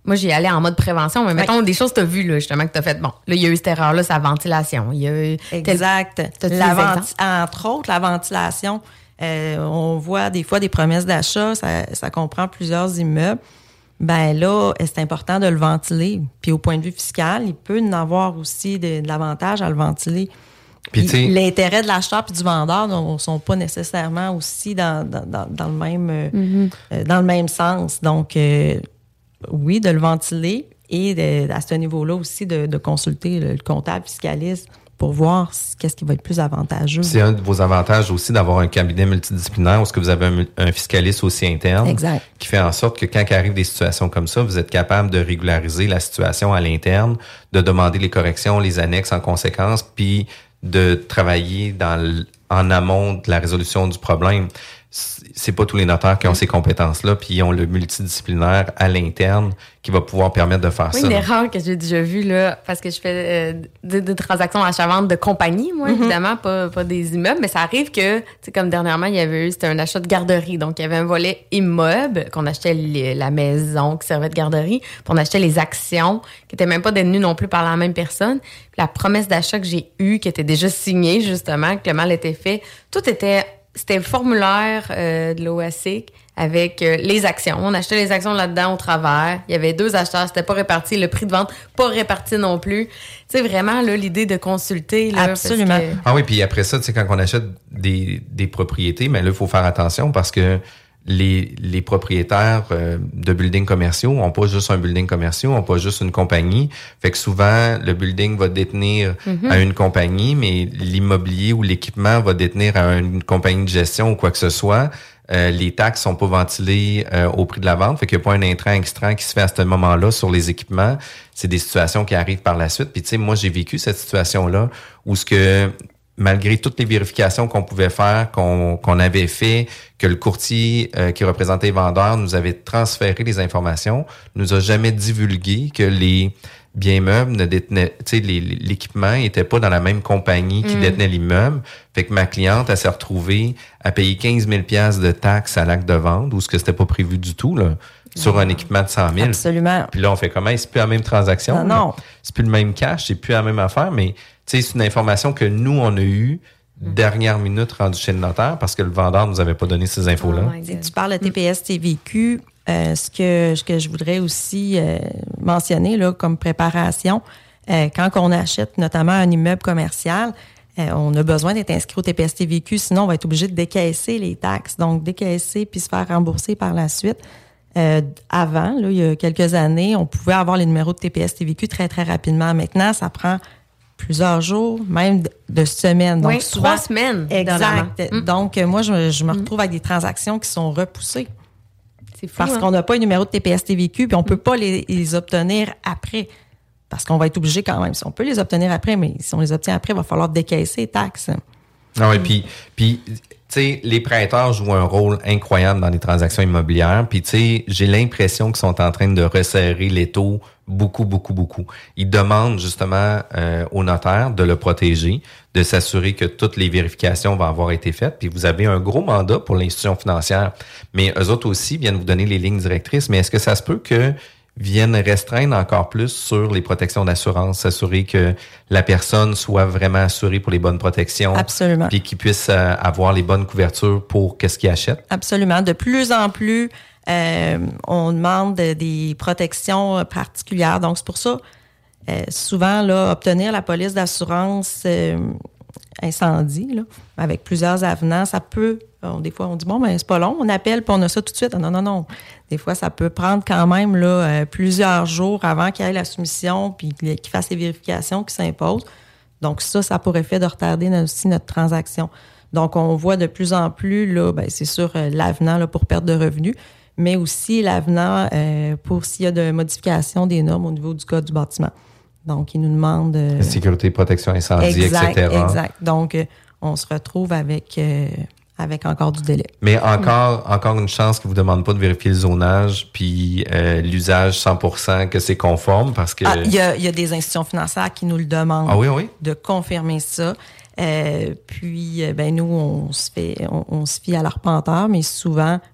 moi, j'y allais en mode prévention, mais mettons, oui. des choses que tu as vues, là, justement, que tu as faites. Bon, là, il y a eu cette erreur-là, c'est la ventilation. Il y a eu... Exact. La venti- entre autres, la ventilation, euh, on voit des fois des promesses d'achat, ça, ça comprend plusieurs immeubles. Ben là, c'est important de le ventiler. Puis au point de vue fiscal, il peut y en avoir aussi de, de l'avantage à le ventiler. Puis, puis l'intérêt de l'acheteur puis du vendeur ne sont pas nécessairement aussi dans, dans, dans, dans, le, même, mm-hmm. euh, dans le même sens. Donc, euh, oui, de le ventiler et de, à ce niveau-là aussi de, de consulter le, le comptable fiscaliste pour voir qu'est-ce qui va être plus avantageux. C'est un de vos avantages aussi d'avoir un cabinet multidisciplinaire où est-ce que vous avez un, un fiscaliste aussi interne exact. Qui fait en sorte que quand il arrive des situations comme ça, vous êtes capable de régulariser la situation à l'interne, de demander les corrections, les annexes en conséquence, puis de travailler dans l, en amont de la résolution du problème. C'est pas tous les notaires qui ont ces compétences-là, puis ils ont le multidisciplinaire à l'interne qui va pouvoir permettre de faire oui, ça. Une erreur que j'ai déjà vue, là, parce que je fais euh, des, des transactions achat-vente de compagnie, moi, mm-hmm. évidemment, pas, pas des immeubles, mais ça arrive que, tu sais, comme dernièrement, il y avait eu, c'était un achat de garderie, donc il y avait un volet immeuble, qu'on achetait les, la maison qui servait de garderie, puis on achetait les actions, qui étaient même pas détenues non plus par la même personne. Puis la promesse d'achat que j'ai eue, qui était déjà signée, justement, que le mal était fait, tout était... C'était le formulaire euh, de l'O A S I C avec euh, les actions. On achetait les actions là-dedans au travers. Il y avait deux acheteurs, c'était pas réparti. Le prix de vente, pas réparti non plus. Tu sais, vraiment, là, l'idée de consulter. Là, absolument. Que... Ah oui, puis après ça, tu sais, quand on achète des, des propriétés, mais là, il faut faire attention parce que les, les propriétaires euh, de buildings commerciaux ont pas juste un building commercial, ont pas juste une compagnie. Fait que souvent, le building va détenir mm-hmm. à une compagnie, mais l'immobilier ou l'équipement va détenir à une compagnie de gestion ou quoi que ce soit. Euh, les taxes sont pas ventilées euh, au prix de la vente. Fait qu'il n'y a pas un intrant extrant qui se fait à ce moment-là sur les équipements. C'est des situations qui arrivent par la suite. Puis tu sais, moi, j'ai vécu cette situation-là où ce que... malgré toutes les vérifications qu'on pouvait faire, qu'on, qu'on avait fait, que le courtier euh, qui représentait les vendeurs nous avait transféré les informations, nous a jamais divulgué que les biens meubles ne détenaient, tu sais, les, l'équipement était pas dans la même compagnie qui mmh. détenait l'immeuble. Fait que ma cliente, elle s'est retrouvée à payer quinze mille dollars de taxes à l'acte de vente, où ce que c'était pas prévu du tout, là, sur un équipement de cent mille. Absolument. Puis là, on fait comment? C'est plus la même transaction. Non, non. C'est plus le même cash, c'est plus la même affaire, mais tu sais, c'est une information que nous, on a eue dernière minute rendue chez le notaire parce que le vendeur nous avait pas donné ces infos-là. Oh tu parles de T P S T V Q. Euh, ce que ce que je voudrais aussi euh, mentionner là comme préparation, euh, quand on achète notamment un immeuble commercial, euh, on a besoin d'être inscrit au T P S T V Q, sinon on va être obligé de décaisser les taxes. Donc, décaisser puis se faire rembourser par la suite. Euh, avant, là, il y a quelques années, on pouvait avoir les numéros de T P S T V Q très, très rapidement. Maintenant, ça prend plusieurs jours, même de, de semaines. Donc, oui, souvent, trois semaines. Exact. Mmh. Donc, moi, je, je me retrouve avec des transactions qui sont repoussées. C'est fou, parce hein? qu'on n'a pas un numéro de T P S T V Q, puis on ne mmh. peut pas les, les obtenir après. Parce qu'on va être obligé quand même. Si on peut les obtenir après, mais si on les obtient après, il va falloir décaisser les taxes. Ah oui, puis, puis tu sais, les prêteurs jouent un rôle incroyable dans les transactions immobilières. Puis, tu sais, j'ai l'impression qu'ils sont en train de resserrer l'étau beaucoup, beaucoup, beaucoup. Ils demandent justement euh, au notaire de le protéger, de s'assurer que toutes les vérifications vont avoir été faites. Puis, vous avez un gros mandat pour l'institution financière. Mais eux autres aussi viennent vous donner les lignes directrices. Mais est-ce que ça se peut que viennent restreindre encore plus sur les protections d'assurance, s'assurer que la personne soit vraiment assurée pour les bonnes protections. Absolument. Puis qu'il puisse euh, avoir les bonnes couvertures pour qu'est-ce qu'il achète. Absolument. De plus en plus, euh, on demande des protections particulières. Donc, c'est pour ça, euh, souvent, là, obtenir la police d'assurance euh, incendie, là, avec plusieurs avenants, ça peut... Bon, des fois, on dit, bon, ben c'est pas long, on appelle puis on a ça tout de suite. Non, non, non. Des fois, ça peut prendre quand même là, euh, plusieurs jours avant qu'il y ait la soumission puis qu'il fasse les vérifications qui s'imposent. Donc, ça, ça pourrait effet de retarder aussi notre transaction. Donc, on voit de plus en plus, là, ben, c'est sûr, euh, l'avenant là, pour perte de revenus, mais aussi l'avenant euh, pour s'il y a de modification des normes au niveau du code du bâtiment. Donc, ils nous demandent... Euh, sécurité, protection, incendie, exact, et cetera. Exact. Donc, euh, on se retrouve avec... Euh, avec encore du délai. Mais encore encore une chance qu'ils vous demandent pas de vérifier le zonage puis euh, l'usage cent pour cent que c'est conforme parce que... Ah, il y a, y a des institutions financières qui nous le demandent. Ah oui, oui? De confirmer ça. Euh, puis, ben nous, on se fait, on, on se fie à l'arpenteur, mais souvent,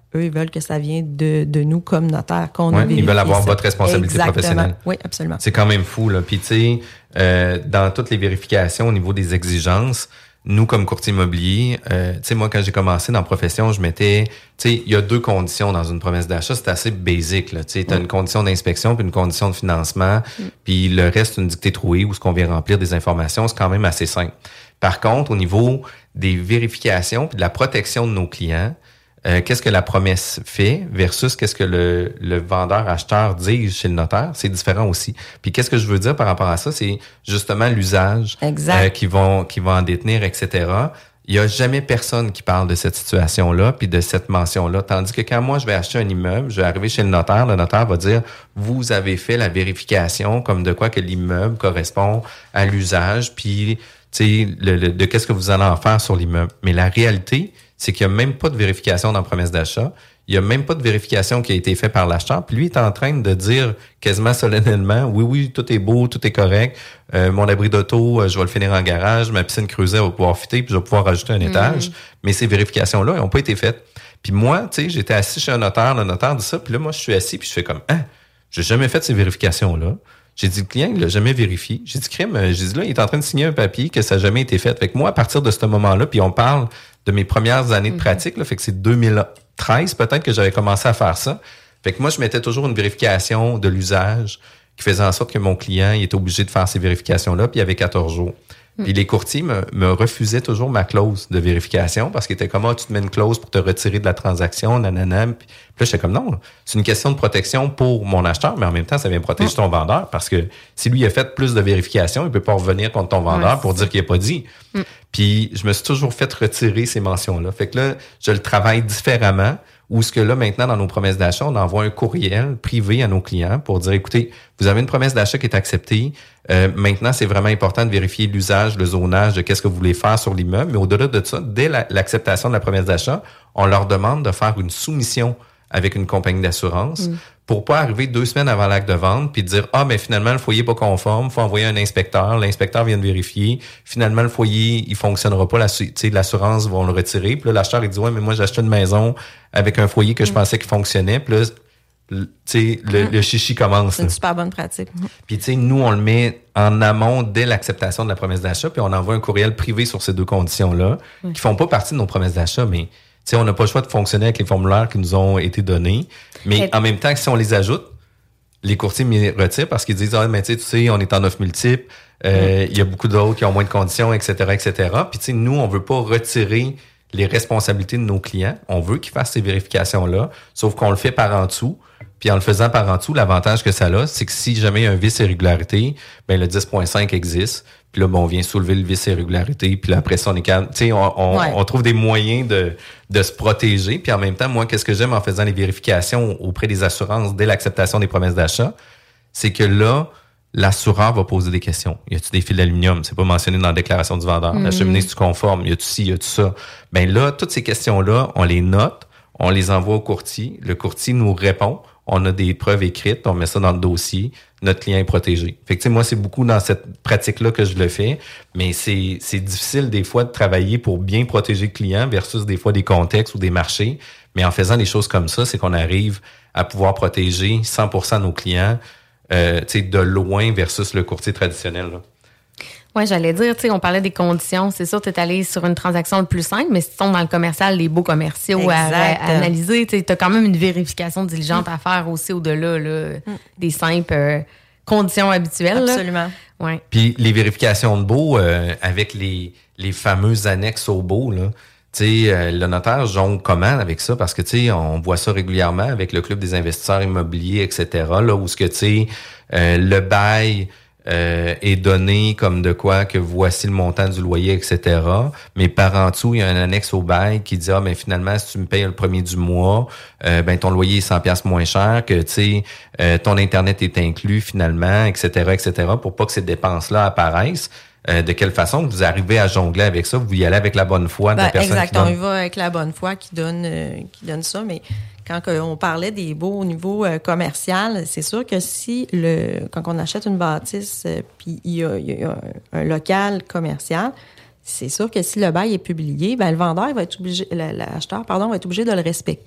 eux, ils veulent que ça vienne de, de nous comme notaire, qu'on ouais, a vérifié ils veulent avoir ça. votre responsabilité Exactement. professionnelle. Oui, absolument. C'est quand même fou, là. Puis, tu sais, euh, dans toutes les vérifications au niveau des exigences, nous, comme courtier immobilier, euh, tu sais, moi, quand j'ai commencé dans la profession, je mettais, tu sais, il y a deux conditions dans une promesse d'achat. C'est assez basique, là. Tu sais, t'as mm. une condition d'inspection puis une condition de financement, mm. puis le reste, une dictée trouée où ce qu'on vient remplir des informations, c'est quand même assez simple. Par contre, au niveau des vérifications puis de la protection de nos clients, Euh, qu'est-ce que la promesse fait versus qu'est-ce que le, le vendeur-acheteur dit chez le notaire, c'est différent aussi. Puis qu'est-ce que je veux dire par rapport à ça, c'est justement l'usage euh, qui vont qui vont en détenir, et cetera. Il y a jamais personne qui parle de cette situation-là puis de cette mention-là. Tandis que quand moi je vais acheter un immeuble, je vais arriver chez le notaire, le notaire va dire vous avez fait la vérification comme de quoi que l'immeuble correspond à l'usage, puis tu sais le, le, de qu'est-ce que vous allez en faire sur l'immeuble. Mais la réalité, c'est qu'il n'y a même pas de vérification dans la promesse d'achat. Il n'y a même pas de vérification qui a été faite par l'acheteur. Puis lui, il est en train de dire quasiment solennellement, oui, oui, tout est beau, tout est correct. Euh, mon abri d'auto, euh, je vais le finir en garage. Ma piscine creusée va pouvoir fitter, puis je vais pouvoir rajouter un mmh. étage. Mais ces vérifications-là, elles n'ont pas été faites. Puis moi, tu sais, j'étais assis chez un notaire. Le notaire dit ça. Puis là, moi, je suis assis, puis je fais comme, ah, j'ai jamais fait ces vérifications-là. J'ai dit, le client, il l'a jamais vérifié. J'ai dit, crime, j'ai dit, là, il est en train de signer un papier que ça n'a jamais été fait. Fait que moi, à partir de ce moment-là, puis on parle de mes premières années de pratique, là, fait que c'est deux mille treize peut-être que j'avais commencé à faire ça. Fait que moi, je mettais toujours une vérification de l'usage qui faisait en sorte que mon client il était obligé de faire ces vérifications-là, puis il y avait quatorze jours. Puis les courtiers me, me refusaient toujours ma clause de vérification parce qu'ils étaient comme, ah, tu te mets une clause pour te retirer de la transaction, nanana. Puis là, j'étais comme, non, c'est une question de protection pour mon acheteur, mais en même temps, ça vient protéger ton vendeur parce que si lui a fait plus de vérifications, il peut pas revenir contre ton vendeur ouais, pour dire qu'il n'a pas dit. Mm. Puis je me suis toujours fait retirer ces mentions-là. Fait que là, je le travaille différemment. Ou ce que là, maintenant, dans nos promesses d'achat, on envoie un courriel privé à nos clients pour dire, écoutez, vous avez une promesse d'achat qui est acceptée. Euh, maintenant, c'est vraiment important de vérifier l'usage, le zonage de qu'est-ce que vous voulez faire sur l'immeuble. Mais au-delà de ça, dès la, l'acceptation de la promesse d'achat, on leur demande de faire une soumission avec une compagnie d'assurance mmh. pour pas arriver deux semaines avant l'acte de vente puis dire, ah, mais finalement, le foyer n'est pas conforme, faut envoyer un inspecteur, l'inspecteur vient de vérifier, finalement, le foyer, il fonctionnera pas, la, tu sais, l'assurance vont le retirer. Puis là, l'acheteur, il dit, ouais, mais moi, j'ai acheté une maison avec un foyer que mmh. je pensais qu'il fonctionnait. Puis là, tu sais, le, mmh. le chichi commence. C'est une super bonne pratique. Puis, tu sais, nous, on le met en amont dès l'acceptation de la promesse d'achat, puis on envoie un courriel privé sur ces deux conditions-là, mmh. qui font pas partie de nos promesses d'achat, mais tu sais, on n'a pas le choix de fonctionner avec les formulaires qui nous ont été donnés. Mais Et... en même temps, si on les ajoute, les courtiers m'y retirent parce qu'ils disent, ah, mais tu sais, on est en offre multiple, euh, il mmh. y a beaucoup d'autres qui ont moins de conditions, et cetera, et cetera. Puis, tu sais, nous, on veut pas retirer les responsabilités de nos clients. On veut qu'ils fassent ces vérifications-là, sauf qu'on le fait par en dessous. Puis en le faisant par en dessous, l'avantage que ça a, c'est que si jamais il y a un vice irrégularité, ben le dix point cinq existe. Puis là, ben, on vient soulever le vice irrégularité. Puis là, après ça, on est calme. Tu sais, on, on, ouais. on trouve des moyens de, de se protéger. Puis en même temps, moi, qu'est-ce que j'aime en faisant les vérifications auprès des assurances dès l'acceptation des promesses d'achat, c'est que là, l'assureur va poser des questions. Y a-tu des fils d'aluminium? C'est pas mentionné dans la déclaration du vendeur. Mm-hmm. La cheminée, est-tu conforme? Y a-tu ci, y a-tu ça? Ben là, toutes ces questions-là, on les note, on les envoie au courtier. Le courtier nous répond. On a des preuves écrites, on met ça dans le dossier. Notre client est protégé. Fait que, tu sais, moi, c'est beaucoup dans cette pratique-là que je le fais. Mais c'est, c'est difficile des fois de travailler pour bien protéger le client versus des fois des contextes ou des marchés. Mais en faisant des choses comme ça, c'est qu'on arrive à pouvoir protéger cent pour cent de nos clients, euh, tu sais, de loin versus le courtier traditionnel, là. Oui, j'allais dire, tu sais, on parlait des conditions. C'est sûr, tu es allé sur une transaction le plus simple, mais si tu tombes dans le commercial, les beaux commerciaux à, à analyser, tu as quand même une vérification diligente mm. à faire aussi au-delà là, mm. des simples euh, conditions habituelles. Absolument. Ouais. Puis les vérifications de baux euh, avec les, les fameuses annexes au baux, là. Tu sais, euh, le notaire jongle comment avec ça? Parce que, tu sais, on voit ça régulièrement avec le Club des investisseurs immobiliers, et cetera, là, où ce que, tu sais, euh, le bail euh, est donné comme de quoi que voici le montant du loyer, et cetera. Mais par en dessous, il y a un annexe au bail qui dit, ah, mais finalement, si tu me payes le premier du mois, euh, ben ton loyer est cent piastres moins cher, que, tu sais, euh, ton Internet est inclus finalement, et cetera, et cetera, pour pas que ces dépenses-là apparaissent. Euh, de quelle façon vous arrivez à jongler avec ça? Vous y allez avec la bonne foi de ben, la personne exact, qui donne? on y va avec la bonne foi qui donne, euh, qui donne ça. Mais quand euh, on parlait des baux au niveau euh, commercial, c'est sûr que si, le quand on achète une bâtisse euh, puis il y a, y a un, un local commercial, c'est sûr que si le bail est publié, ben le vendeur va être obligé, l'acheteur, pardon, va être obligé de le respecter.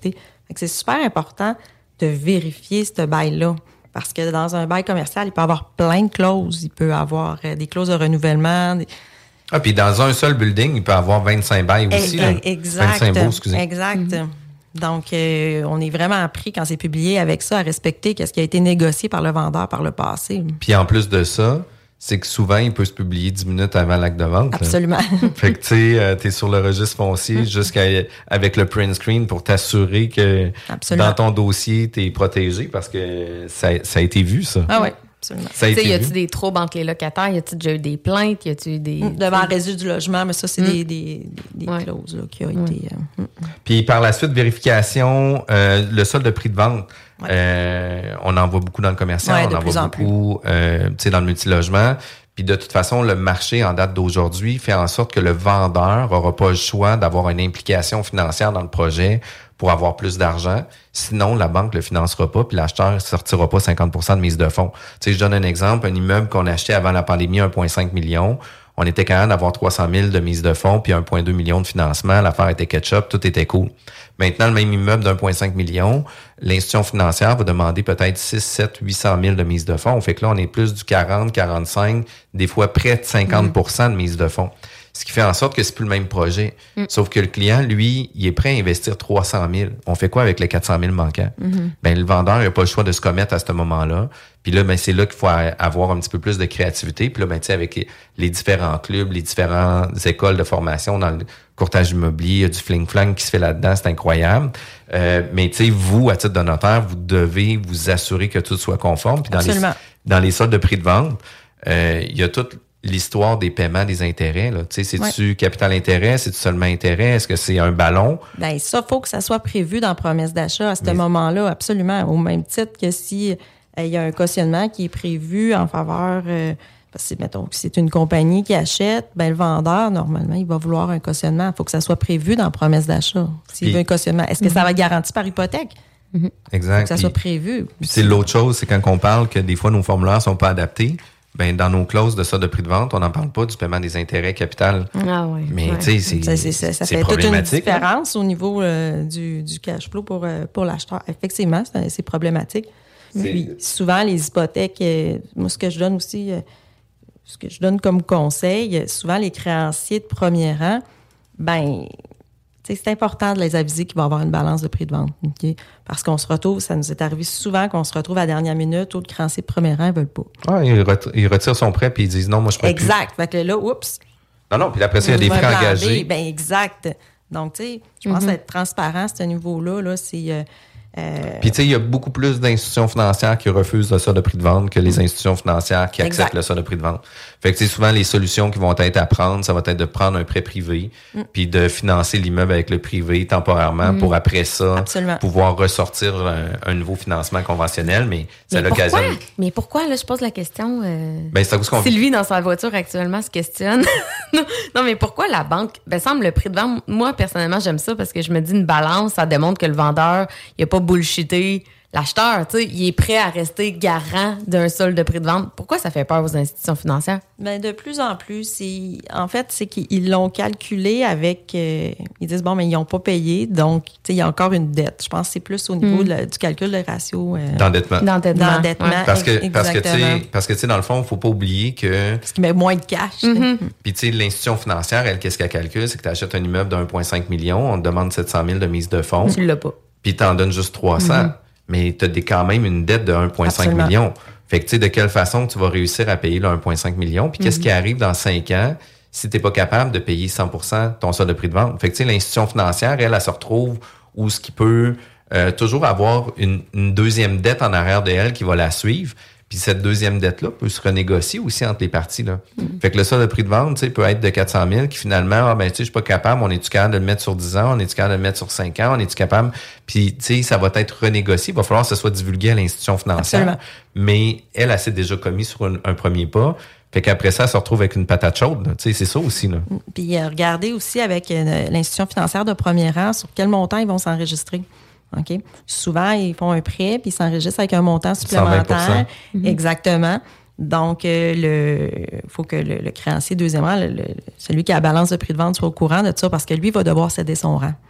Fait que c'est super important de vérifier ce bail-là. Parce que dans un bail commercial, il peut y avoir plein de clauses. Il peut y avoir euh, des clauses de renouvellement. Des... Ah, puis dans un seul building, il peut y avoir vingt-cinq bails aussi. E- exact. vingt-cinq baux, excusez. Exact. Mm-hmm. Donc, euh, on est vraiment appris, quand c'est publié avec ça, à respecter ce qui a été négocié par le vendeur par le passé. Puis en plus de ça, c'est que souvent, il peut se publier dix minutes avant l'acte de vente. Absolument. Là. Fait que, tu sais, euh, t'es sur le registre foncier jusqu'avec le print screen pour t'assurer que Absolument. Dans ton dossier, t'es protégé parce que ça, ça a été vu, ça. Ah oui, absolument. Ça a été y a-tu vu. des troubles entre les locataires? Y a-tu déjà eu des plaintes? Y a-tu eu des... Devant le résidu du logement, mais ça, c'est Mm. des, des, des Ouais. clauses là, qui ont Ouais. été... euh, Puis par la suite, vérification, euh, le solde de prix de vente. Ouais. Euh, on en voit beaucoup dans le commercial, Ouais, on de en plus voit en beaucoup euh, tu sais, dans le multilogement. Puis de toute façon, le marché en date d'aujourd'hui fait en sorte que le vendeur n'aura pas le choix d'avoir une implication financière dans le projet pour avoir plus d'argent. Sinon, la banque le financera pas, puis l'acheteur ne sortira pas cinquante pour cent de mise de fonds. Tu sais, je donne un exemple, un immeuble qu'on achetait avant la pandémie, un virgule cinq million, on était capable d'avoir trois cent mille de mise de fonds, puis un virgule deux million de financement. L'affaire était ketchup, tout était cool. Maintenant, le même immeuble d'un virgule cinq million, l'institution financière va demander peut-être six, sept, huit cent mille de mise de fonds. Fait que là, on est plus du quarante, quarante-cinq, des fois près de cinquante pour cent de mise de fonds. Ce qui fait en sorte que c'est plus le même projet. Mm. Sauf que le client, lui, il est prêt à investir trois cent mille. On fait quoi avec les quatre cent mille manquants? Mm-hmm. Ben, le vendeur n'a pas le choix de se commettre à ce moment-là. Puis là, ben, c'est là qu'il faut avoir un petit peu plus de créativité. Puis là, ben, tu sais, avec les différents clubs, les différentes écoles de formation dans le courtage immobilier, il y a du fling-flang qui se fait là-dedans, c'est incroyable. Euh, mais tu sais, vous, à titre de notaire, vous devez vous assurer que tout soit conforme. Puis dans les, dans les soldes de prix de vente, euh, il y a toute l'histoire des paiements des intérêts. Là. Tu sais, c'est-tu ouais. capital-intérêt? C'est-tu seulement intérêt? Est-ce que c'est un ballon? Bien, ça, il faut que ça soit prévu dans la promesse d'achat à ce Mais... moment-là, absolument. Au même titre que si il euh, y a un cautionnement qui est prévu en faveur... Euh, parce que, mettons, si c'est une compagnie qui achète, ben le vendeur, normalement, il va vouloir un cautionnement. Il faut que ça soit prévu dans la promesse d'achat. S'il Puis, veut un cautionnement, est-ce que mm-hmm. ça va être garanti par hypothèque? Mm-hmm. Exact. Il faut que ça soit prévu. Puis c'est l'autre chose, c'est quand on parle que des fois, nos formulaires sont pas adaptés. Ben, dans nos clauses de solde de prix de vente, on n'en parle pas du paiement des intérêts capital. Ah oui. Mais ouais. tu sais, c'est, ça, c'est, ça, ça c'est fait problématique. Toute une différence hein? Au niveau euh, du, du cash flow pour, euh, pour l'acheteur. Effectivement, c'est, c'est problématique. C'est... Puis souvent, les hypothèques, euh, moi, ce que je donne aussi, euh, ce que je donne comme conseil, souvent les créanciers de premier rang, ben, c'est important de les aviser qu'il va y avoir une balance de prix de vente. Okay? Parce qu'on se retrouve, ça nous est arrivé souvent qu'on se retrouve à la dernière minute où le créancier de premier rang ne veulent pas. Ah, ils, ret- ils retirent son prêt puis ils disent non, moi je peux exact. plus. Exact. Fait que là, oups. Non, non, puis après ça, il y a des frais engagés. Ben exact. Donc, tu sais, je pense mm-hmm. être transparent à ce niveau-là, là, c'est... Euh, Euh... Puis, tu sais, il y a beaucoup plus d'institutions financières qui refusent le solde de prix de vente que les institutions financières qui acceptent exact. Le solde de prix de vente. Fait que, tu sais, souvent, les solutions qui vont être à prendre, ça va être de prendre un prêt privé mm. puis de financer l'immeuble avec le privé temporairement mm. pour, après ça, Absolument. pouvoir ressortir un, un nouveau financement conventionnel. Mais c'est mais l'occasion... Pourquoi? Mais pourquoi, là, je pose la question... Euh... Ben, c'est à cause qu'on... Sylvie, dans sa voiture, actuellement, se questionne. non, non, mais pourquoi la banque... Ben, semble le prix de vente... Moi, personnellement, j'aime ça parce que je me dis une balance, ça démontre que le vendeur, il a pas bullshité l'acheteur, tu sais, il est prêt à rester garant d'un solde de prix de vente. Pourquoi ça fait peur aux institutions financières? Bien, de plus en plus, c'est, en fait, c'est qu'ils l'ont calculé avec... Euh, ils disent, bon, mais ils n'ont pas payé, donc, tu sais, il y a encore une dette. Je pense que c'est plus au niveau mm. de la, du calcul de ratio... Euh, d'endettement. D'endettement. D'endettement, ouais. Parce que, parce que, tu sais, parce que, tu sais, dans le fond, il ne faut pas oublier que... Parce qu'il met moins de cash. Mm-hmm. Puis, tu sais, l'institution financière, elle, qu'est-ce qu'elle calcule? C'est que tu achètes un immeuble de un virgule cinq million, on te demande sept cent mille de mise de fonds. Tu l'as pas. Puis, tu en donnes juste trois cents. Mm-hmm. Mais tu as quand même une dette de un virgule cinq million. Fait que tu sais, de quelle façon tu vas réussir à payer le un virgule cinq million? Puis mm-hmm. qu'est-ce qui arrive dans cinq ans si tu n'es pas capable de payer cent pour cent ton solde de prix de vente? Fait que tu sais, l'institution financière, elle, elle se retrouve où ce qui peut euh, toujours avoir une, une deuxième dette en arrière de elle qui va la suivre. Puis cette deuxième dette-là peut se renégocier aussi entre les parties. Là. Mm-hmm. Fait que le solde de prix de vente, tu sais, peut être de quatre cent mille qui finalement, ah ben tu sais, je suis pas capable, on est-tu capable de le mettre sur dix ans, on est-tu capable de le mettre sur cinq ans, on est-tu capable... Puis, tu sais, ça va être renégocié. Il va falloir que ce soit divulgué à l'institution financière. Absolument. Mais elle, elle s'est déjà commis sur un, un premier pas. Fait qu'après ça, elle se retrouve avec une patate chaude. Tu sais, c'est ça aussi. Là. Puis euh, regardez aussi avec euh, l'institution financière de premier rang sur quel montant ils vont s'enregistrer. OK? Souvent, ils font un prêt puis ils s'enregistrent avec un montant supplémentaire. Mm-hmm. Exactement. Donc, euh, le faut que le, le créancier, deuxièmement, le, le, celui qui a la balance de prix de vente soit au courant de ça parce que lui va devoir céder son rang.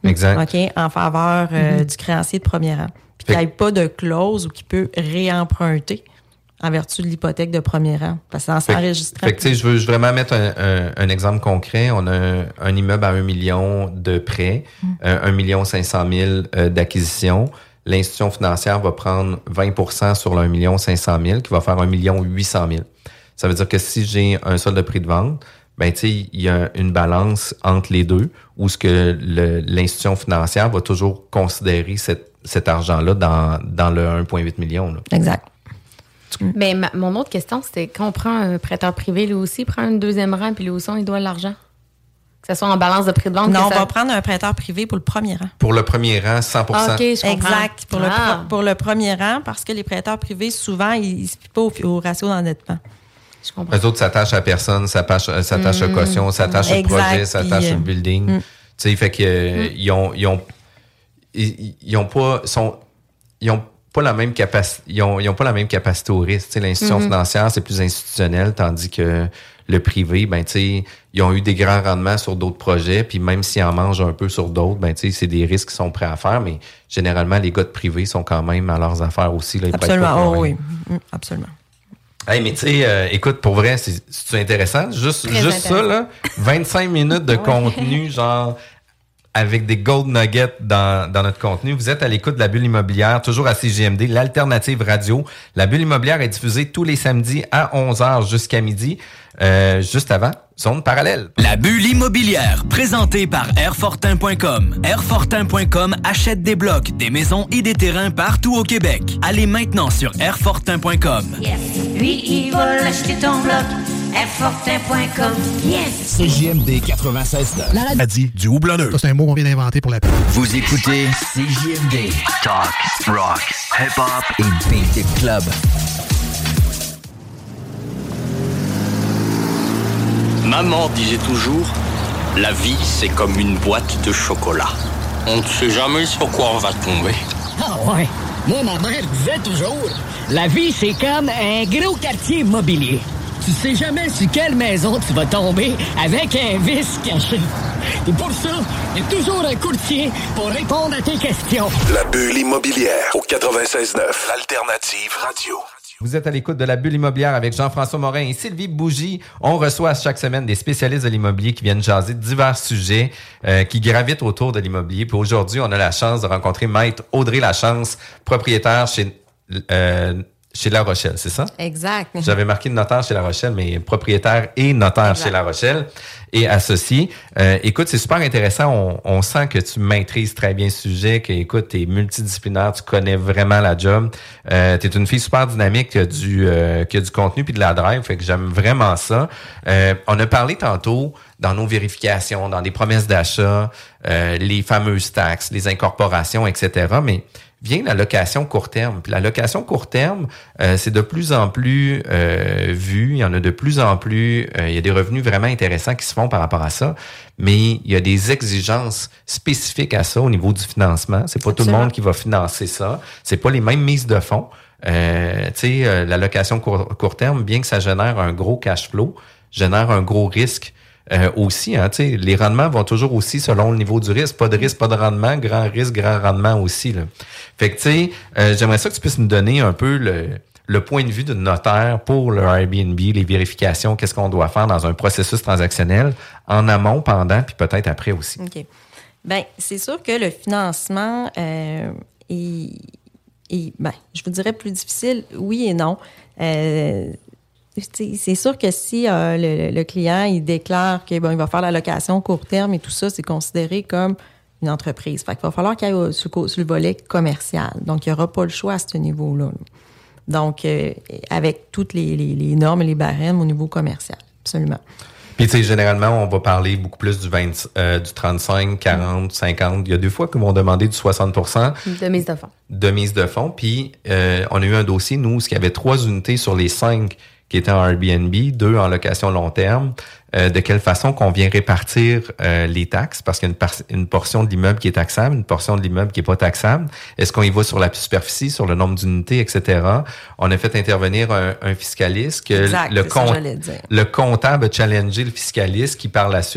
Exact. OK, en faveur euh, Mm-hmm. du créancier de premier rang. Puis qu'il n'y ait pas de clause où il peut réemprunter en vertu de l'hypothèque de premier rang. Parce que ça s'enregistrait. Fait que, tu sais, je veux vraiment mettre un, un, un exemple concret. On a un, un immeuble à un million de prêt, Mm. euh, un million cinq cent mille euh, d'acquisition. L'institution financière va prendre vingt pour cent sur le un million cinq cent mille, qui va faire un million huit cent mille. Ça veut dire que si j'ai un solde de prix de vente, ben, tu sais, il y a une balance entre les deux où ce que le, l'institution financière va toujours considérer cette, cet argent-là dans, dans le un virgule huit million. Là. Exact. Mais ma- mon autre question, c'était quand on prend un prêteur privé, lui aussi, il prend un deuxième rang, puis lui aussi, il doit l'argent. Que ce soit en balance de prix de vente. Non, on que ça... va prendre un prêteur privé pour le premier rang. Pour le premier rang, cent pour cent. Ah, OK, je comprends. Exact. Pour, Ah. le, pro- pour le premier rang, parce que les prêteurs privés, souvent, ils ne se fient pas au, au ratio d'endettement. Je comprends. Eux autres s'attachent à personne, s'attachent, s'attachent Mm. à caution, s'attachent au Exact, projet, puis, s'attachent euh, au building. mm. Tu sais, fait que euh, ils ont, ils ont, ils, ils ont pas, sont, ils ont pas la même capacité, ils ont, ils ont pas la même capacité au risque. Tu sais, l'institution Mm-hmm. Mhm. financière, c'est plus institutionnel, tandis que le privé, ben, tu sais, ils ont eu des grands rendements sur d'autres projets, puis même s'ils en mangent un peu sur d'autres, ben, tu sais, c'est des risques qu'ils sont prêts à faire, mais généralement, les gars de privé sont quand même à leurs affaires aussi, là. Ils prêtent pas Absolument. pour Oh, rien. oui. Mm, absolument. Hey, mais tu sais, euh, écoute, pour vrai, c'est, c'est intéressant. Juste, Très juste ça, intéressant. là, vingt-cinq minutes de contenu, genre, avec des gold nuggets dans, dans notre contenu. Vous êtes à l'écoute de La Bulle Immobilière, toujours à C J M D, l'alternative radio. La Bulle Immobilière est diffusée tous les samedis à onze heures jusqu'à midi, euh, juste avant Zone Parallèle. La Bulle Immobilière, présentée par airfortin point com. airfortin point com achète des blocs, des maisons et des terrains partout au Québec. Allez maintenant sur airfortin point com. Yes. Lui, il va l'acheter ton bloc. airfortin point com. Yes. C J M D quatre-vingt-seize neuf. La radio du houblonneux. Ça, c'est un mot qu'on vient d'inventer pour la pub. Vous écoutez C J M D. Talk, rock, hip-hop et beat it club. Maman disait toujours, la vie c'est comme une boîte de chocolat. On ne sait jamais sur quoi on va tomber. Ah ouais. Moi, ma mère disait toujours, la vie, c'est comme un gros quartier immobilier. Tu sais jamais sur quelle maison tu vas tomber avec un vice caché. Et pour ça, il y a toujours un courtier pour répondre à tes questions. La Bulle Immobilière au quatre-vingt-seize neuf, l'alternative radio. Vous êtes à l'écoute de La Bulle Immobilière avec Jean-François Morin et Sylvie Bougie. On reçoit chaque semaine des spécialistes de l'immobilier qui viennent jaser de divers sujets euh, qui gravitent autour de l'immobilier. Puis aujourd'hui, on a la chance de rencontrer Maître Audrey Lachance, propriétaire chez euh, chez La Rochelle, c'est ça? Exact. J'avais marqué notaire chez La Rochelle, mais propriétaire et notaire Exact. chez La Rochelle et associé. Euh, écoute, c'est super intéressant. On, on sent que tu maîtrises très bien ce sujet, que écoute, tu es multidisciplinaire, tu connais vraiment la job. Euh, tu es une fille super dynamique qui a, du, euh, qui a du contenu puis de la drive, fait que j'aime vraiment ça. Euh, on a parlé tantôt dans nos vérifications, dans des promesses d'achat, euh, les fameuses taxes, les incorporations, et cetera. Mais vient la location court terme. Puis la location court terme, euh, c'est de plus en plus euh, vu. Il y en a de plus en plus. Euh, il y a des revenus vraiment intéressants qui se font par rapport à ça. Mais il y a des exigences spécifiques à ça au niveau du financement. C'est pas Absolument. tout le monde qui va financer ça. C'est pas les mêmes mises de fonds. Euh, tu sais, euh, la location court, court terme, bien que ça génère un gros cash flow, génère un gros risque. Euh, aussi, hein, tu sais, les rendements vont toujours aussi selon le niveau du risque. Pas de risque, pas de rendement. Grand risque, grand rendement aussi. Là. Fait que, tu sais, euh, j'aimerais ça que tu puisses nous donner un peu le, le point de vue de notaire pour le Airbnb, les vérifications, qu'est-ce qu'on doit faire dans un processus transactionnel, en amont, pendant, puis peut-être après aussi. OK. Bien, c'est sûr que le financement euh, est, est ben, je vous dirais plus difficile, oui et non. Euh, c'est sûr que si euh, le, le client il déclare qu'il bon, il va faire la location court terme et tout ça, c'est considéré comme une entreprise. Fait qu'il va falloir qu'il y ait sur, sur le volet commercial. Donc, il n'y aura pas le choix à ce niveau-là. Donc, euh, avec toutes les, les, les normes et les barèmes au niveau commercial. Absolument. Puis, tu sais, généralement, on va parler beaucoup plus du vingt, euh, du trente-cinq, quarante, cinquante. Il y a deux fois qu'ils vont demander du soixante pour cent. De mise de fonds. De mise de fonds. Puis, euh, on a eu un dossier, nous, où il y avait trois unités sur les cinq qui étaient en Airbnb, deux en location long terme. Euh, de quelle façon qu'on vient répartir euh, les taxes, parce qu'il y a une, par- une portion de l'immeuble qui est taxable, une portion de l'immeuble qui est pas taxable. Est-ce qu'on y va sur la superficie, sur le nombre d'unités, et cetera. On a fait intervenir un, un fiscaliste que Exact, le, c'est ça com- que j'allais dire. le comptable a challengé le fiscaliste qui, par la suite,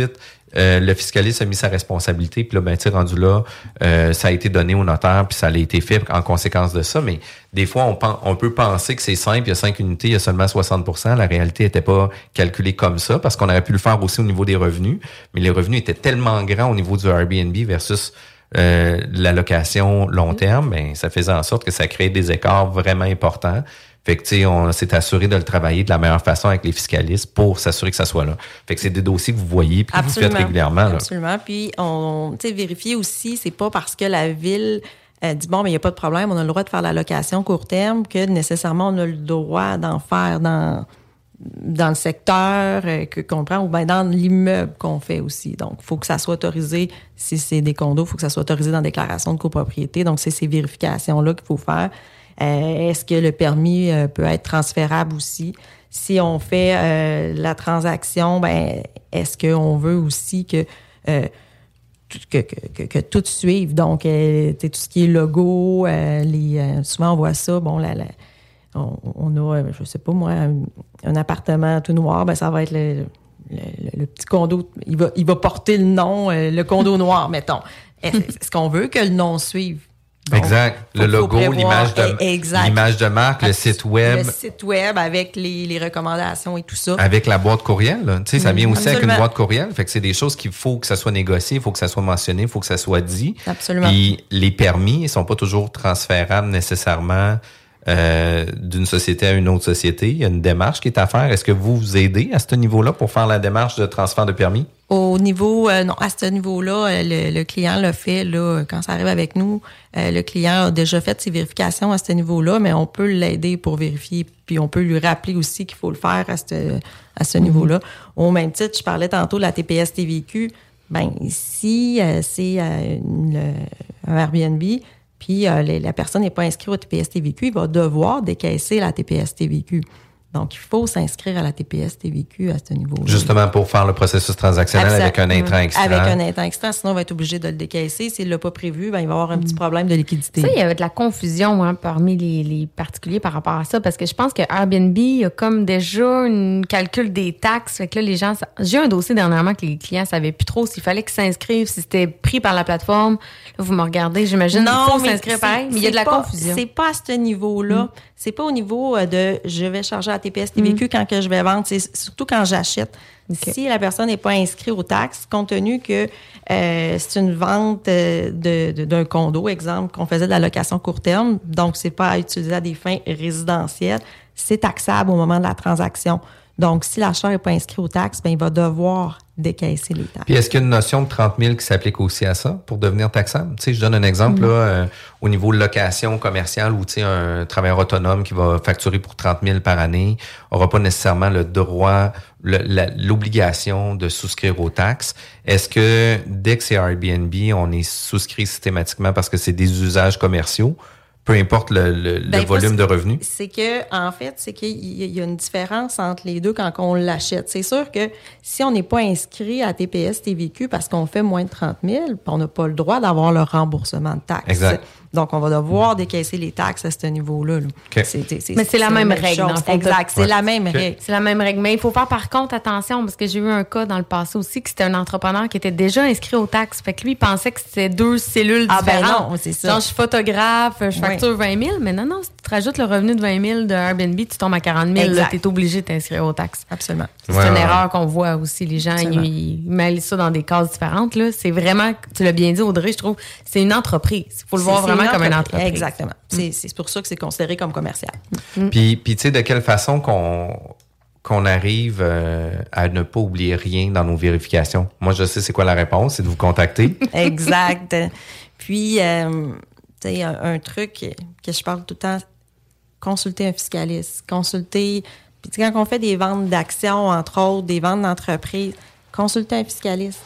Euh, le fiscaliste a mis sa responsabilité, puis là, ben, tu sais, rendu là, euh, ça a été donné au notaire, puis ça a été fait en conséquence de ça. Mais des fois, on, pen- on peut penser que c'est simple, il y a cinq unités, il y a seulement soixante pour cent. La réalité n'était pas calculée comme ça, parce qu'on aurait pu le faire aussi au niveau des revenus, mais les revenus étaient tellement grands au niveau du Airbnb versus euh, la location long terme, ben, ça faisait en sorte que ça créait des écarts vraiment importants. Fait que, tu sais, on s'est assuré de le travailler de la meilleure façon avec les fiscalistes pour s'assurer que ça soit là. Fait que c'est des dossiers que vous voyez puis que vous faites régulièrement. Là. Absolument. Puis, on, tu sais, vérifier aussi, c'est pas parce que la ville euh, dit, bon, mais il n'y a pas de problème, on a le droit de faire la location court terme que nécessairement on a le droit d'en faire dans, dans le secteur euh, que, qu'on prend ou bien dans l'immeuble qu'on fait aussi. Donc, il faut que ça soit autorisé, si c'est des condos, il faut que ça soit autorisé dans la déclaration de copropriété. Donc, c'est ces vérifications-là qu'il faut faire. Euh, est-ce que le permis euh, peut être transférable aussi? Si on fait euh, la transaction, ben est-ce qu'on veut aussi que, euh, que, que, que, que tout suive? Donc, euh, tout ce qui est logo, euh, les, euh, souvent on voit ça, bon, la, la, on, on a, je sais pas moi, un, un appartement tout noir, ben ça va être le, le, le petit condo, il va, il va porter le nom, euh, le condo noir, mettons. Est-ce, est-ce qu'on veut que le nom suive? Bon, exact. Le logo, l'image de, exact. l'image de marque, le site web. Le site web avec les, les recommandations et tout ça. Avec la boîte courriel. Tu sais, ça vient aussi Absolument. avec une boîte courriel. Fait que c'est des choses qu'il faut que ça soit négocié, il faut que ça soit mentionné, il faut que ça soit dit. Absolument. Puis les permis, ils sont pas toujours transférables nécessairement euh, d'une société à une autre société. Il y a une démarche qui est à faire. Est-ce que vous vous aidez à ce niveau-là pour faire la démarche de transfert de permis? Au niveau, euh, non, à ce niveau-là, le, le client l'a fait, là, quand ça arrive avec nous, euh, le client a déjà fait ses vérifications à ce niveau-là, mais on peut l'aider pour vérifier, puis on peut lui rappeler aussi qu'il faut le faire à ce, à ce mm-hmm. niveau-là. Au même titre, je parlais tantôt de la T P S T V Q, ben si euh, c'est euh, une, un Airbnb, puis euh, les, la personne n'est pas inscrite au T P S T V Q, il va devoir décaisser la T P S T V Q. Donc, il faut s'inscrire à la T P S T V Q à ce niveau-là. Justement pour faire le processus transactionnel Absol- avec un intrant extra. Avec un intrant extra, sinon on va être obligé de le décaisser. S'il ne l'a pas prévu, ben, il va y avoir un petit problème de liquidité. Ça, il y avait de la confusion hein, parmi les, les particuliers par rapport à ça, parce que je pense que Airbnb il y a comme déjà un calcul des taxes. Fait que là, les gens... J'ai eu un dossier dernièrement que les clients ne savaient plus trop s'il fallait qu'ils s'inscrivent, si c'était pris par la plateforme. Là, vous me regardez, j'imagine qu'il faut s'inscrire pareil, mais il y a de la pas, confusion. C'est pas à ce niveau-là. Mm. C'est pas au niveau de je vais charger à la T P S T V Q mm. quand que je vais vendre. C'est surtout quand j'achète. Okay. Si la personne n'est pas inscrite aux taxes, compte tenu que euh, c'est une vente de, de, d'un condo, exemple, qu'on faisait de la location court terme, donc c'est pas à utiliser à des fins résidentielles, c'est taxable au moment de la transaction. Donc, si l'acheteur n'est pas inscrit aux taxes, ben il va devoir décaisser les taxes. Puis, est-ce qu'il y a une notion de trente mille qui s'applique aussi à ça pour devenir taxable? Tu sais, je donne un exemple, mm-hmm. là, euh, au niveau de location commerciale où, tu sais, un travailleur autonome qui va facturer pour trente mille par année n'aura pas nécessairement le droit, le, la, l'obligation de souscrire aux taxes. Est-ce que, dès que c'est Airbnb, on est souscrit systématiquement parce que c'est des usages commerciaux? Peu importe le, le, ben, le volume de revenus? C'est que, en fait, c'est qu'il y a une différence entre les deux quand on l'achète. C'est sûr que si on n'est pas inscrit à T P S T V Q parce qu'on fait moins de trente mille, on n'a pas le droit d'avoir le remboursement de taxes. Exact. Donc, on va devoir décaisser les taxes à ce niveau-là. Là. Okay. C'est, c'est, c'est, mais c'est, c'est la, la même règle. Chose. Exact, c'est ouais. la même okay. règle. C'est la même règle. Mais il faut faire par contre attention parce que j'ai eu un cas dans le passé aussi que c'était un entrepreneur qui était déjà inscrit aux taxes. Fait que lui, il pensait que c'était deux cellules ah, différentes. Ben non, c'est ça. Genre, je suis photographe, je facture oui. vingt mille, mais non, non, si tu rajoutes le revenu de vingt mille de Airbnb, tu tombes à quarante mille. Tu es obligé de t'inscrire aux taxes. Absolument. C'est ouais, une ouais. erreur qu'on voit aussi. Les gens, ils, ils mêlent ça dans des cases différentes. Là. C'est vraiment, tu l'as bien dit, Audrey, je trouve, c'est une entreprise. Il faut le voir c'est vraiment comme une entreprise. Exactement. Mm. C'est, c'est pour ça que c'est considéré comme commercial. Mm. Puis, puis tu sais, de quelle façon qu'on, qu'on arrive euh, à ne pas oublier rien dans nos vérifications? Moi, je sais c'est quoi la réponse, c'est de vous contacter. Exact. Puis, euh, tu sais, un, un truc que je parle tout le temps, consulter un fiscaliste, consulter... Puis quand on fait des ventes d'actions, entre autres, des ventes d'entreprise, consulter un fiscaliste.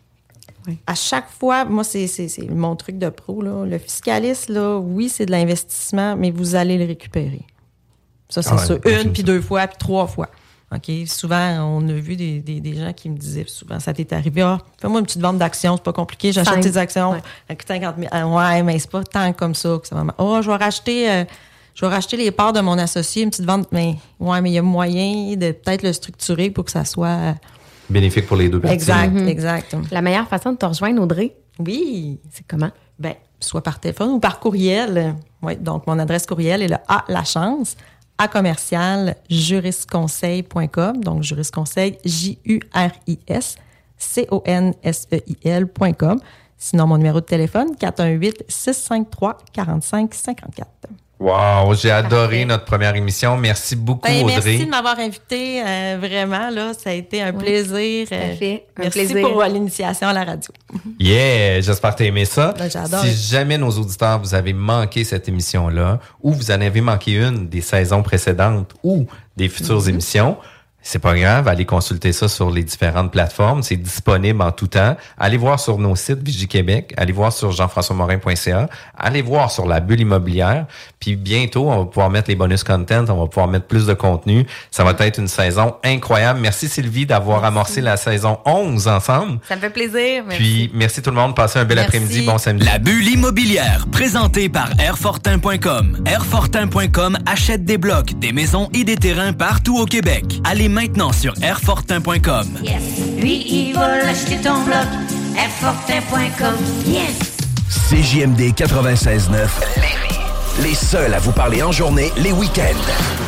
Oui. À chaque fois, moi, c'est, c'est, c'est mon truc de pro, là. Le fiscaliste, là, oui, c'est de l'investissement, mais vous allez le récupérer. Ça, c'est ah ouais, sûr. Une, puis deux fois, puis trois fois. OK? Souvent, on a vu des, des, des gens qui me disaient, souvent, ça t'est arrivé, ah, fais-moi une petite vente d'actions, c'est pas compliqué, j'achète Cinq. tes actions, ouais. cinquante mille. Ah, ouais, mais c'est pas tant comme ça que ça va. Oh, je vais racheter... Euh, Je vais racheter les parts de mon associé, une petite vente, mais ouais, mais il y a moyen de peut-être le structurer pour que ça soit bénéfique pour les deux parties. Exact, mm-hmm. exact. La meilleure façon de te rejoindre, Audrey? Oui. C'est comment? Ben, soit par téléphone ou par courriel. Oui, donc mon adresse courriel est le A la chance à commercial jurisconseil point com. Donc jurisconseil J U R I S C O N S E I L point com. Sinon mon numéro de téléphone quatre un huit six cinq trois quatre cinq cinq quatre. Wow, j'ai adoré Parfait. notre première émission. Merci beaucoup, ben, Audrey. Merci de m'avoir invité. Euh, vraiment, là, ça a été un oui, plaisir. Euh, un merci plaisir. pour l'initiation à la radio. Yeah, j'espère que tu as aimé ça. Ben, j'adore. Si jamais nos auditeurs, vous avez manqué cette émission-là, ou vous en avez manqué une des saisons précédentes ou des futures mm-hmm. émissions, c'est pas grave, allez consulter ça sur les différentes plateformes. C'est disponible en tout temps. Allez voir sur nos sites Vigie Québec, allez voir sur jean françois morin point c a, allez voir sur la bulle immobilière. Puis bientôt, on va pouvoir mettre les bonus content, on va pouvoir mettre plus de contenu. Ça va être une saison incroyable. Merci Sylvie d'avoir merci. amorcé la saison onze ensemble. Ça me fait plaisir. Merci. Puis merci tout le monde. Passez un bel merci. après-midi. Bon samedi. La bulle immobilière, présentée par airfortin point com. airfortin point com achète des blocs, des maisons et des terrains partout au Québec. Allez maintenant sur airfortin point com. Yes. Lui, il va acheter ton bloc. airfortin point com. Yes. C J M D quatre-vingt-seize neuf. Lévis. Les seuls à vous parler en journée, les week-ends.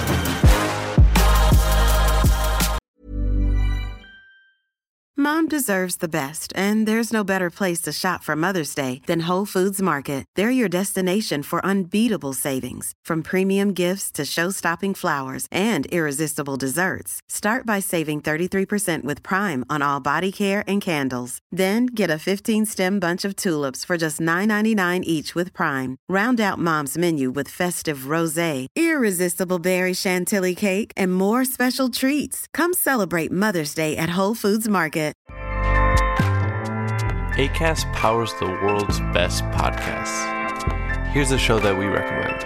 Mom deserves the best, and there's no better place to shop for Mother's Day than Whole Foods Market. They're your destination for unbeatable savings, from premium gifts to show-stopping flowers and irresistible desserts. Start by saving thirty-three percent with Prime on all body care and candles. Then get a fifteen-stem bunch of tulips for just nine ninety-nine each with Prime. Round out Mom's menu with festive rosé, irresistible berry chantilly cake, and more special treats. Come celebrate Mother's Day at Whole Foods Market. Acast powers the world's best podcasts. Here's a show that we recommend.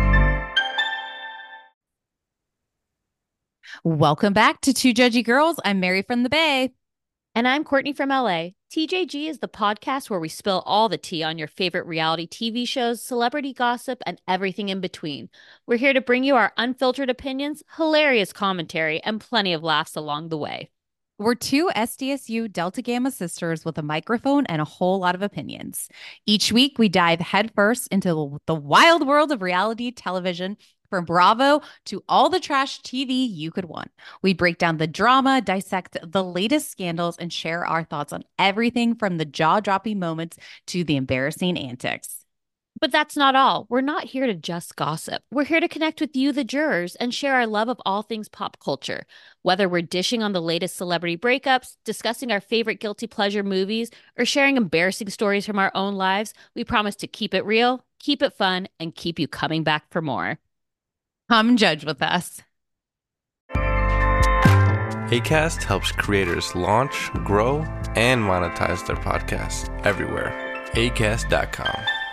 Welcome back to Two Judgy Girls. I'm Mary from the Bay. And I'm Courtney from L A. T J G is the podcast where we spill all the tea on your favorite reality T V shows, celebrity gossip, and everything in between. We're here to bring you our unfiltered opinions, hilarious commentary, and plenty of laughs along the way. We're two S D S U Delta Gamma sisters with a microphone and a whole lot of opinions. Each week, we dive headfirst into the wild world of reality television, from Bravo to all the trash T V you could want. We break down the drama, dissect the latest scandals, and share our thoughts on everything from the jaw-dropping moments to the embarrassing antics. But that's not all. We're not here to just gossip. We're here to connect with you, the jurors, and share our love of all things pop culture. Whether we're dishing on the latest celebrity breakups, discussing our favorite guilty pleasure movies, or sharing embarrassing stories from our own lives, we promise to keep it real, keep it fun, and keep you coming back for more. Come judge with us. Acast helps creators launch, grow, and monetize their podcasts everywhere. acast dot com.